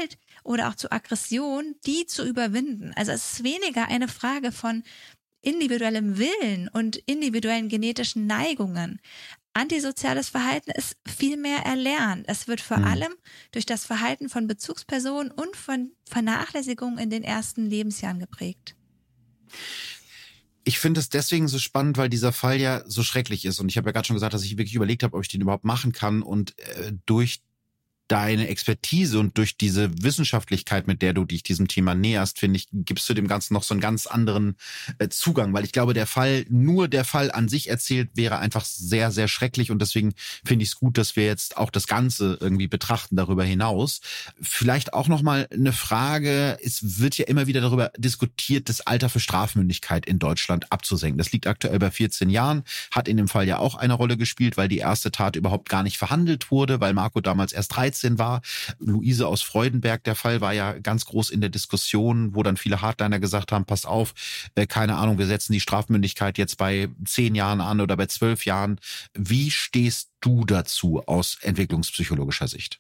oder auch zu Aggression, die zu überwinden. Also es ist weniger eine Frage von individuellem Willen und individuellen genetischen Neigungen. Antisoziales Verhalten ist viel mehr erlernt. Es wird vor mhm. allem durch das Verhalten von Bezugspersonen und von Vernachlässigung in den ersten Lebensjahren geprägt. Ich finde es deswegen so spannend, weil dieser Fall ja so schrecklich ist. Und ich habe ja gerade schon gesagt, dass ich wirklich überlegt habe, ob ich den überhaupt machen kann. Und äh, durch deine Expertise und durch diese Wissenschaftlichkeit, mit der du dich diesem Thema näherst, finde ich, gibst du dem Ganzen noch so einen ganz anderen äh, Zugang, weil ich glaube, der Fall, nur der Fall an sich erzählt, wäre einfach sehr, sehr schrecklich und deswegen finde ich es gut, dass wir jetzt auch das Ganze irgendwie betrachten darüber hinaus. Vielleicht auch nochmal eine Frage, es wird ja immer wieder darüber diskutiert, das Alter für Strafmündigkeit in Deutschland abzusenken. Das liegt aktuell bei vierzehn Jahren, hat in dem Fall ja auch eine Rolle gespielt, weil die erste Tat überhaupt gar nicht verhandelt wurde, weil Marco damals erst dreizehn war. Luise aus Freudenberg, der Fall war ja ganz groß in der Diskussion, wo dann viele Hardliner gesagt haben, pass auf, äh, keine Ahnung, wir setzen die Strafmündigkeit jetzt bei zehn Jahren an oder bei zwölf Jahren. Wie stehst du dazu aus entwicklungspsychologischer Sicht?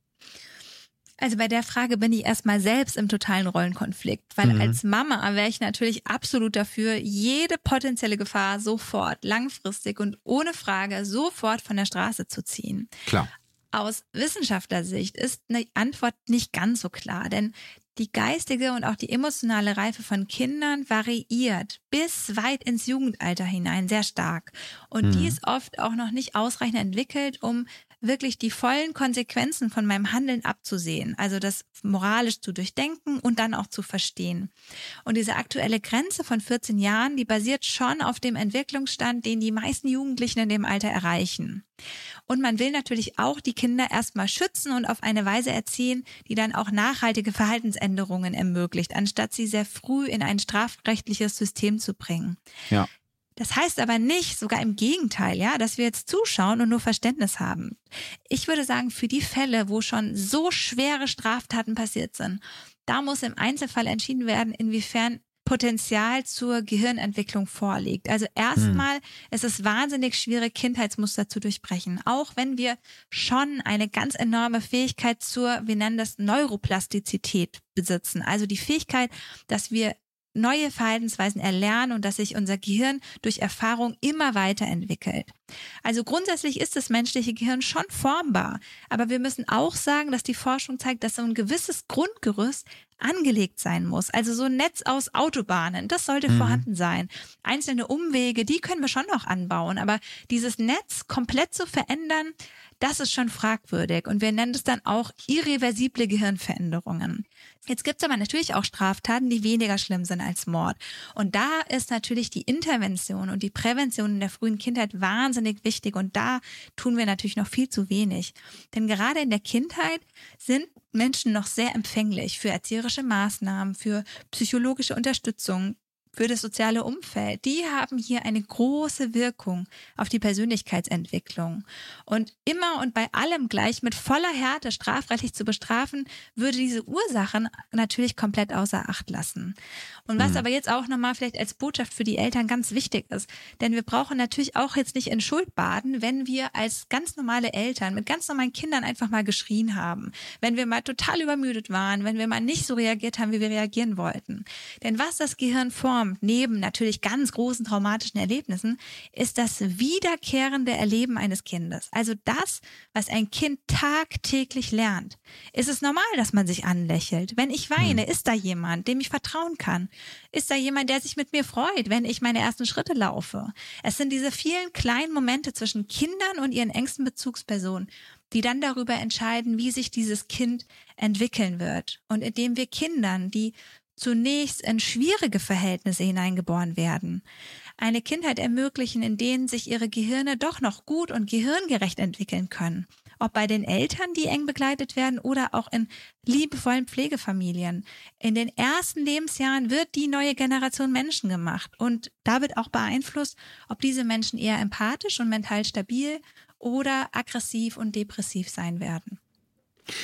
Also bei der Frage bin ich erstmal selbst im totalen Rollenkonflikt, weil mhm. als Mama wäre ich natürlich absolut dafür, jede potenzielle Gefahr sofort, langfristig und ohne Frage sofort von der Straße zu ziehen. Klar. Aus Wissenschaftlersicht ist eine Antwort nicht ganz so klar, denn die geistige und auch die emotionale Reife von Kindern variiert bis weit ins Jugendalter hinein sehr stark. Und mhm. die ist oft auch noch nicht ausreichend entwickelt, um wirklich die vollen Konsequenzen von meinem Handeln abzusehen, also das moralisch zu durchdenken und dann auch zu verstehen. Und diese aktuelle Grenze von vierzehn Jahren, die basiert schon auf dem Entwicklungsstand, den die meisten Jugendlichen in dem Alter erreichen. Und man will natürlich auch die Kinder erstmal schützen und auf eine Weise erziehen, die dann auch nachhaltige Verhaltensänderungen ermöglicht, anstatt sie sehr früh in ein strafrechtliches System zu bringen. Ja. Das heißt aber nicht, sogar im Gegenteil, ja, dass wir jetzt zuschauen und nur Verständnis haben. Ich würde sagen, für die Fälle, wo schon so schwere Straftaten passiert sind, da muss im Einzelfall entschieden werden, inwiefern Potenzial zur Gehirnentwicklung vorliegt. Also erstmal hm. ist es wahnsinnig schwierig, Kindheitsmuster zu durchbrechen, auch wenn wir schon eine ganz enorme Fähigkeit zur, wir nennen das Neuroplastizität besitzen. Also die Fähigkeit, dass wir neue Verhaltensweisen erlernen und dass sich unser Gehirn durch Erfahrung immer weiterentwickelt. Also grundsätzlich ist das menschliche Gehirn schon formbar, aber wir müssen auch sagen, dass die Forschung zeigt, dass so ein gewisses Grundgerüst angelegt sein muss. Also so ein Netz aus Autobahnen, das sollte mhm. vorhanden sein. Einzelne Umwege, die können wir schon noch anbauen, aber dieses Netz komplett zu verändern, das ist schon fragwürdig und wir nennen es dann auch irreversible Gehirnveränderungen. Jetzt gibt es aber natürlich auch Straftaten, die weniger schlimm sind als Mord. Und da ist natürlich die Intervention und die Prävention in der frühen Kindheit wahnsinnig wichtig und da tun wir natürlich noch viel zu wenig. Denn gerade in der Kindheit sind Menschen noch sehr empfänglich für erzieherische Maßnahmen, für psychologische Unterstützung, für das soziale Umfeld. Die haben hier eine große Wirkung auf die Persönlichkeitsentwicklung. Und immer und bei allem gleich mit voller Härte strafrechtlich zu bestrafen, würde diese Ursachen natürlich komplett außer Acht lassen. Und was mhm. aber jetzt auch nochmal vielleicht als Botschaft für die Eltern ganz wichtig ist, denn wir brauchen natürlich auch jetzt nicht in Schuld baden, wenn wir als ganz normale Eltern mit ganz normalen Kindern einfach mal geschrien haben, wenn wir mal total übermüdet waren, wenn wir mal nicht so reagiert haben, wie wir reagieren wollten. Denn was das Gehirn formt, neben natürlich ganz großen traumatischen Erlebnissen, ist das wiederkehrende Erleben eines Kindes. Also das, was ein Kind tagtäglich lernt. Ist es normal, dass man sich anlächelt? Wenn ich weine, hm. ist da jemand, dem ich vertrauen kann? Ist da jemand, der sich mit mir freut, wenn ich meine ersten Schritte laufe? Es sind diese vielen kleinen Momente zwischen Kindern und ihren engsten Bezugspersonen, die dann darüber entscheiden, wie sich dieses Kind entwickeln wird. Und indem wir Kindern, die zunächst in schwierige Verhältnisse hineingeboren werden, eine Kindheit ermöglichen, in denen sich ihre Gehirne doch noch gut und gehirngerecht entwickeln können. Ob bei den Eltern, die eng begleitet werden, oder auch in liebevollen Pflegefamilien. In den ersten Lebensjahren wird die neue Generation Menschen gemacht und da wird auch beeinflusst, ob diese Menschen eher empathisch und mental stabil oder aggressiv und depressiv sein werden.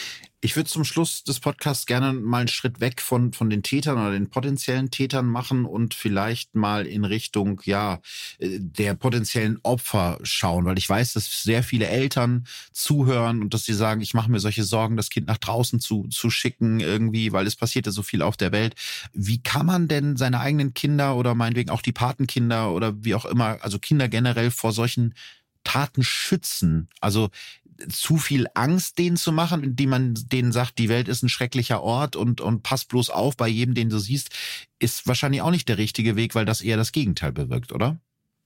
Ich würde zum Schluss des Podcasts gerne mal einen Schritt weg von, von den Tätern oder den potenziellen Tätern machen und vielleicht mal in Richtung, ja, der potenziellen Opfer schauen, weil ich weiß, dass sehr viele Eltern zuhören und dass sie sagen, ich mache mir solche Sorgen, das Kind nach draußen zu, zu schicken irgendwie, weil es passiert ja so viel auf der Welt. Wie kann man denn seine eigenen Kinder oder meinetwegen auch die Patenkinder oder wie auch immer, also Kinder generell vor solchen Taten schützen? Also zu viel Angst denen zu machen, indem man denen sagt, die Welt ist ein schrecklicher Ort und und pass bloß auf bei jedem, den du siehst, ist wahrscheinlich auch nicht der richtige Weg, weil das eher das Gegenteil bewirkt, oder?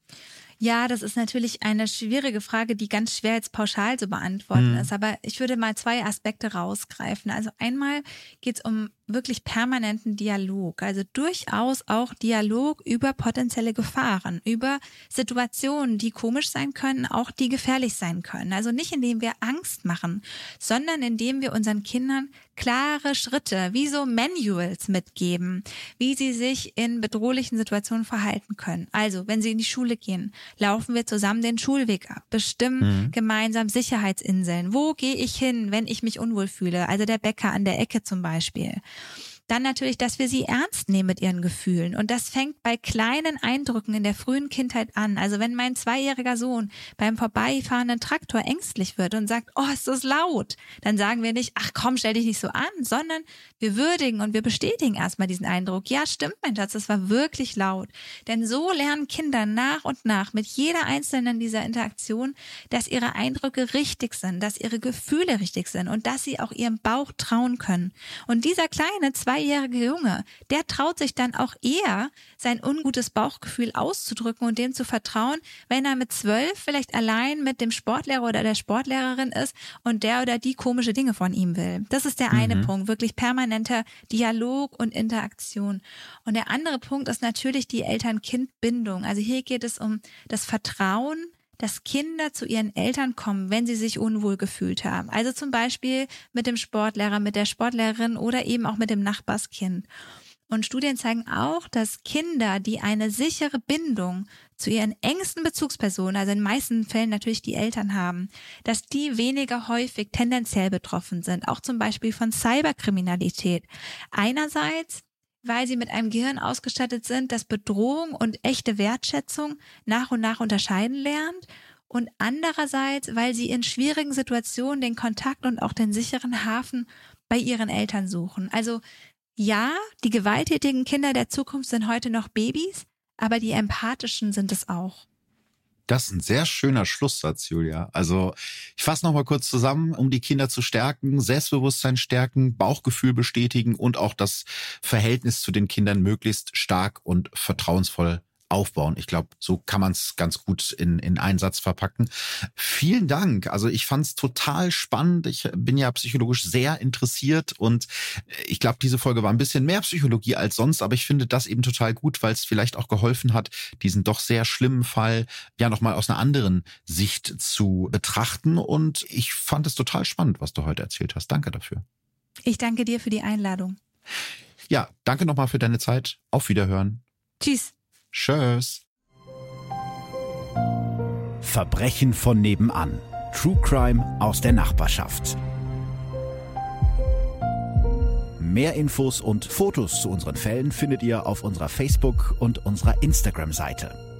Ja, das ist natürlich eine schwierige Frage, die ganz schwer jetzt pauschal zu beantworten Mhm. ist. Aber ich würde mal zwei Aspekte rausgreifen. Also einmal geht es um wirklich permanenten Dialog. Also durchaus auch Dialog über potenzielle Gefahren, über Situationen, die komisch sein können, auch die gefährlich sein können. Also nicht indem wir Angst machen, sondern indem wir unseren Kindern klare Schritte, wie so Manuals mitgeben, wie sie sich in bedrohlichen Situationen verhalten können. Also wenn sie in die Schule gehen, laufen wir zusammen den Schulweg ab, bestimmen mhm. gemeinsam Sicherheitsinseln. Wo gehe ich hin, wenn ich mich unwohl fühle? Also der Bäcker an der Ecke zum Beispiel. Dann natürlich, dass wir sie ernst nehmen mit ihren Gefühlen. Und das fängt bei kleinen Eindrücken in der frühen Kindheit an. Also wenn mein zweijähriger Sohn beim vorbeifahrenden Traktor ängstlich wird und sagt, oh, ist das laut, dann sagen wir nicht, ach komm, stell dich nicht so an, sondern wir würdigen und wir bestätigen erstmal diesen Eindruck. Ja, stimmt, mein Schatz, das war wirklich laut. Denn so lernen Kinder nach und nach mit jeder einzelnen dieser Interaktion, dass ihre Eindrücke richtig sind, dass ihre Gefühle richtig sind und dass sie auch ihrem Bauch trauen können. Und dieser kleine zwei Zweijährige Junge, der traut sich dann auch eher, sein ungutes Bauchgefühl auszudrücken und dem zu vertrauen, wenn er mit zwölf vielleicht allein mit dem Sportlehrer oder der Sportlehrerin ist und der oder die komische Dinge von ihm will. Das ist der eine mhm. Punkt, wirklich permanenter Dialog und Interaktion. Und der andere Punkt ist natürlich die Eltern-Kind-Bindung. Also hier geht es um das Vertrauen, dass Kinder zu ihren Eltern kommen, wenn sie sich unwohl gefühlt haben. Also zum Beispiel mit dem Sportlehrer, mit der Sportlehrerin oder eben auch mit dem Nachbarskind. Und Studien zeigen auch, dass Kinder, die eine sichere Bindung zu ihren engsten Bezugspersonen, also in den meisten Fällen natürlich die Eltern haben, dass die weniger häufig tendenziell betroffen sind, auch zum Beispiel von Cyberkriminalität. Einerseits, weil sie mit einem Gehirn ausgestattet sind, das Bedrohung und echte Wertschätzung nach und nach unterscheiden lernt und andererseits, weil sie in schwierigen Situationen den Kontakt und auch den sicheren Hafen bei ihren Eltern suchen. Also ja, die gewalttätigen Kinder der Zukunft sind heute noch Babys, aber die empathischen sind es auch. Das ist ein sehr schöner Schlusssatz, Julia. Also ich fasse noch mal kurz zusammen, um die Kinder zu stärken, Selbstbewusstsein stärken, Bauchgefühl bestätigen und auch das Verhältnis zu den Kindern möglichst stark und vertrauensvoll aufbauen. Ich glaube, so kann man es ganz gut in, in einen Satz verpacken. Vielen Dank. Also ich fand es total spannend. Ich bin ja psychologisch sehr interessiert und ich glaube, diese Folge war ein bisschen mehr Psychologie als sonst, aber ich finde das eben total gut, weil es vielleicht auch geholfen hat, diesen doch sehr schlimmen Fall ja nochmal aus einer anderen Sicht zu betrachten. Und ich fand es total spannend, was du heute erzählt hast. Danke dafür. Ich danke dir für die Einladung. Ja, danke nochmal für deine Zeit. Auf Wiederhören. Tschüss. Tschüss. Verbrechen von nebenan. True Crime aus der Nachbarschaft. Mehr Infos und Fotos zu unseren Fällen findet ihr auf unserer Facebook- und unserer Instagram-Seite.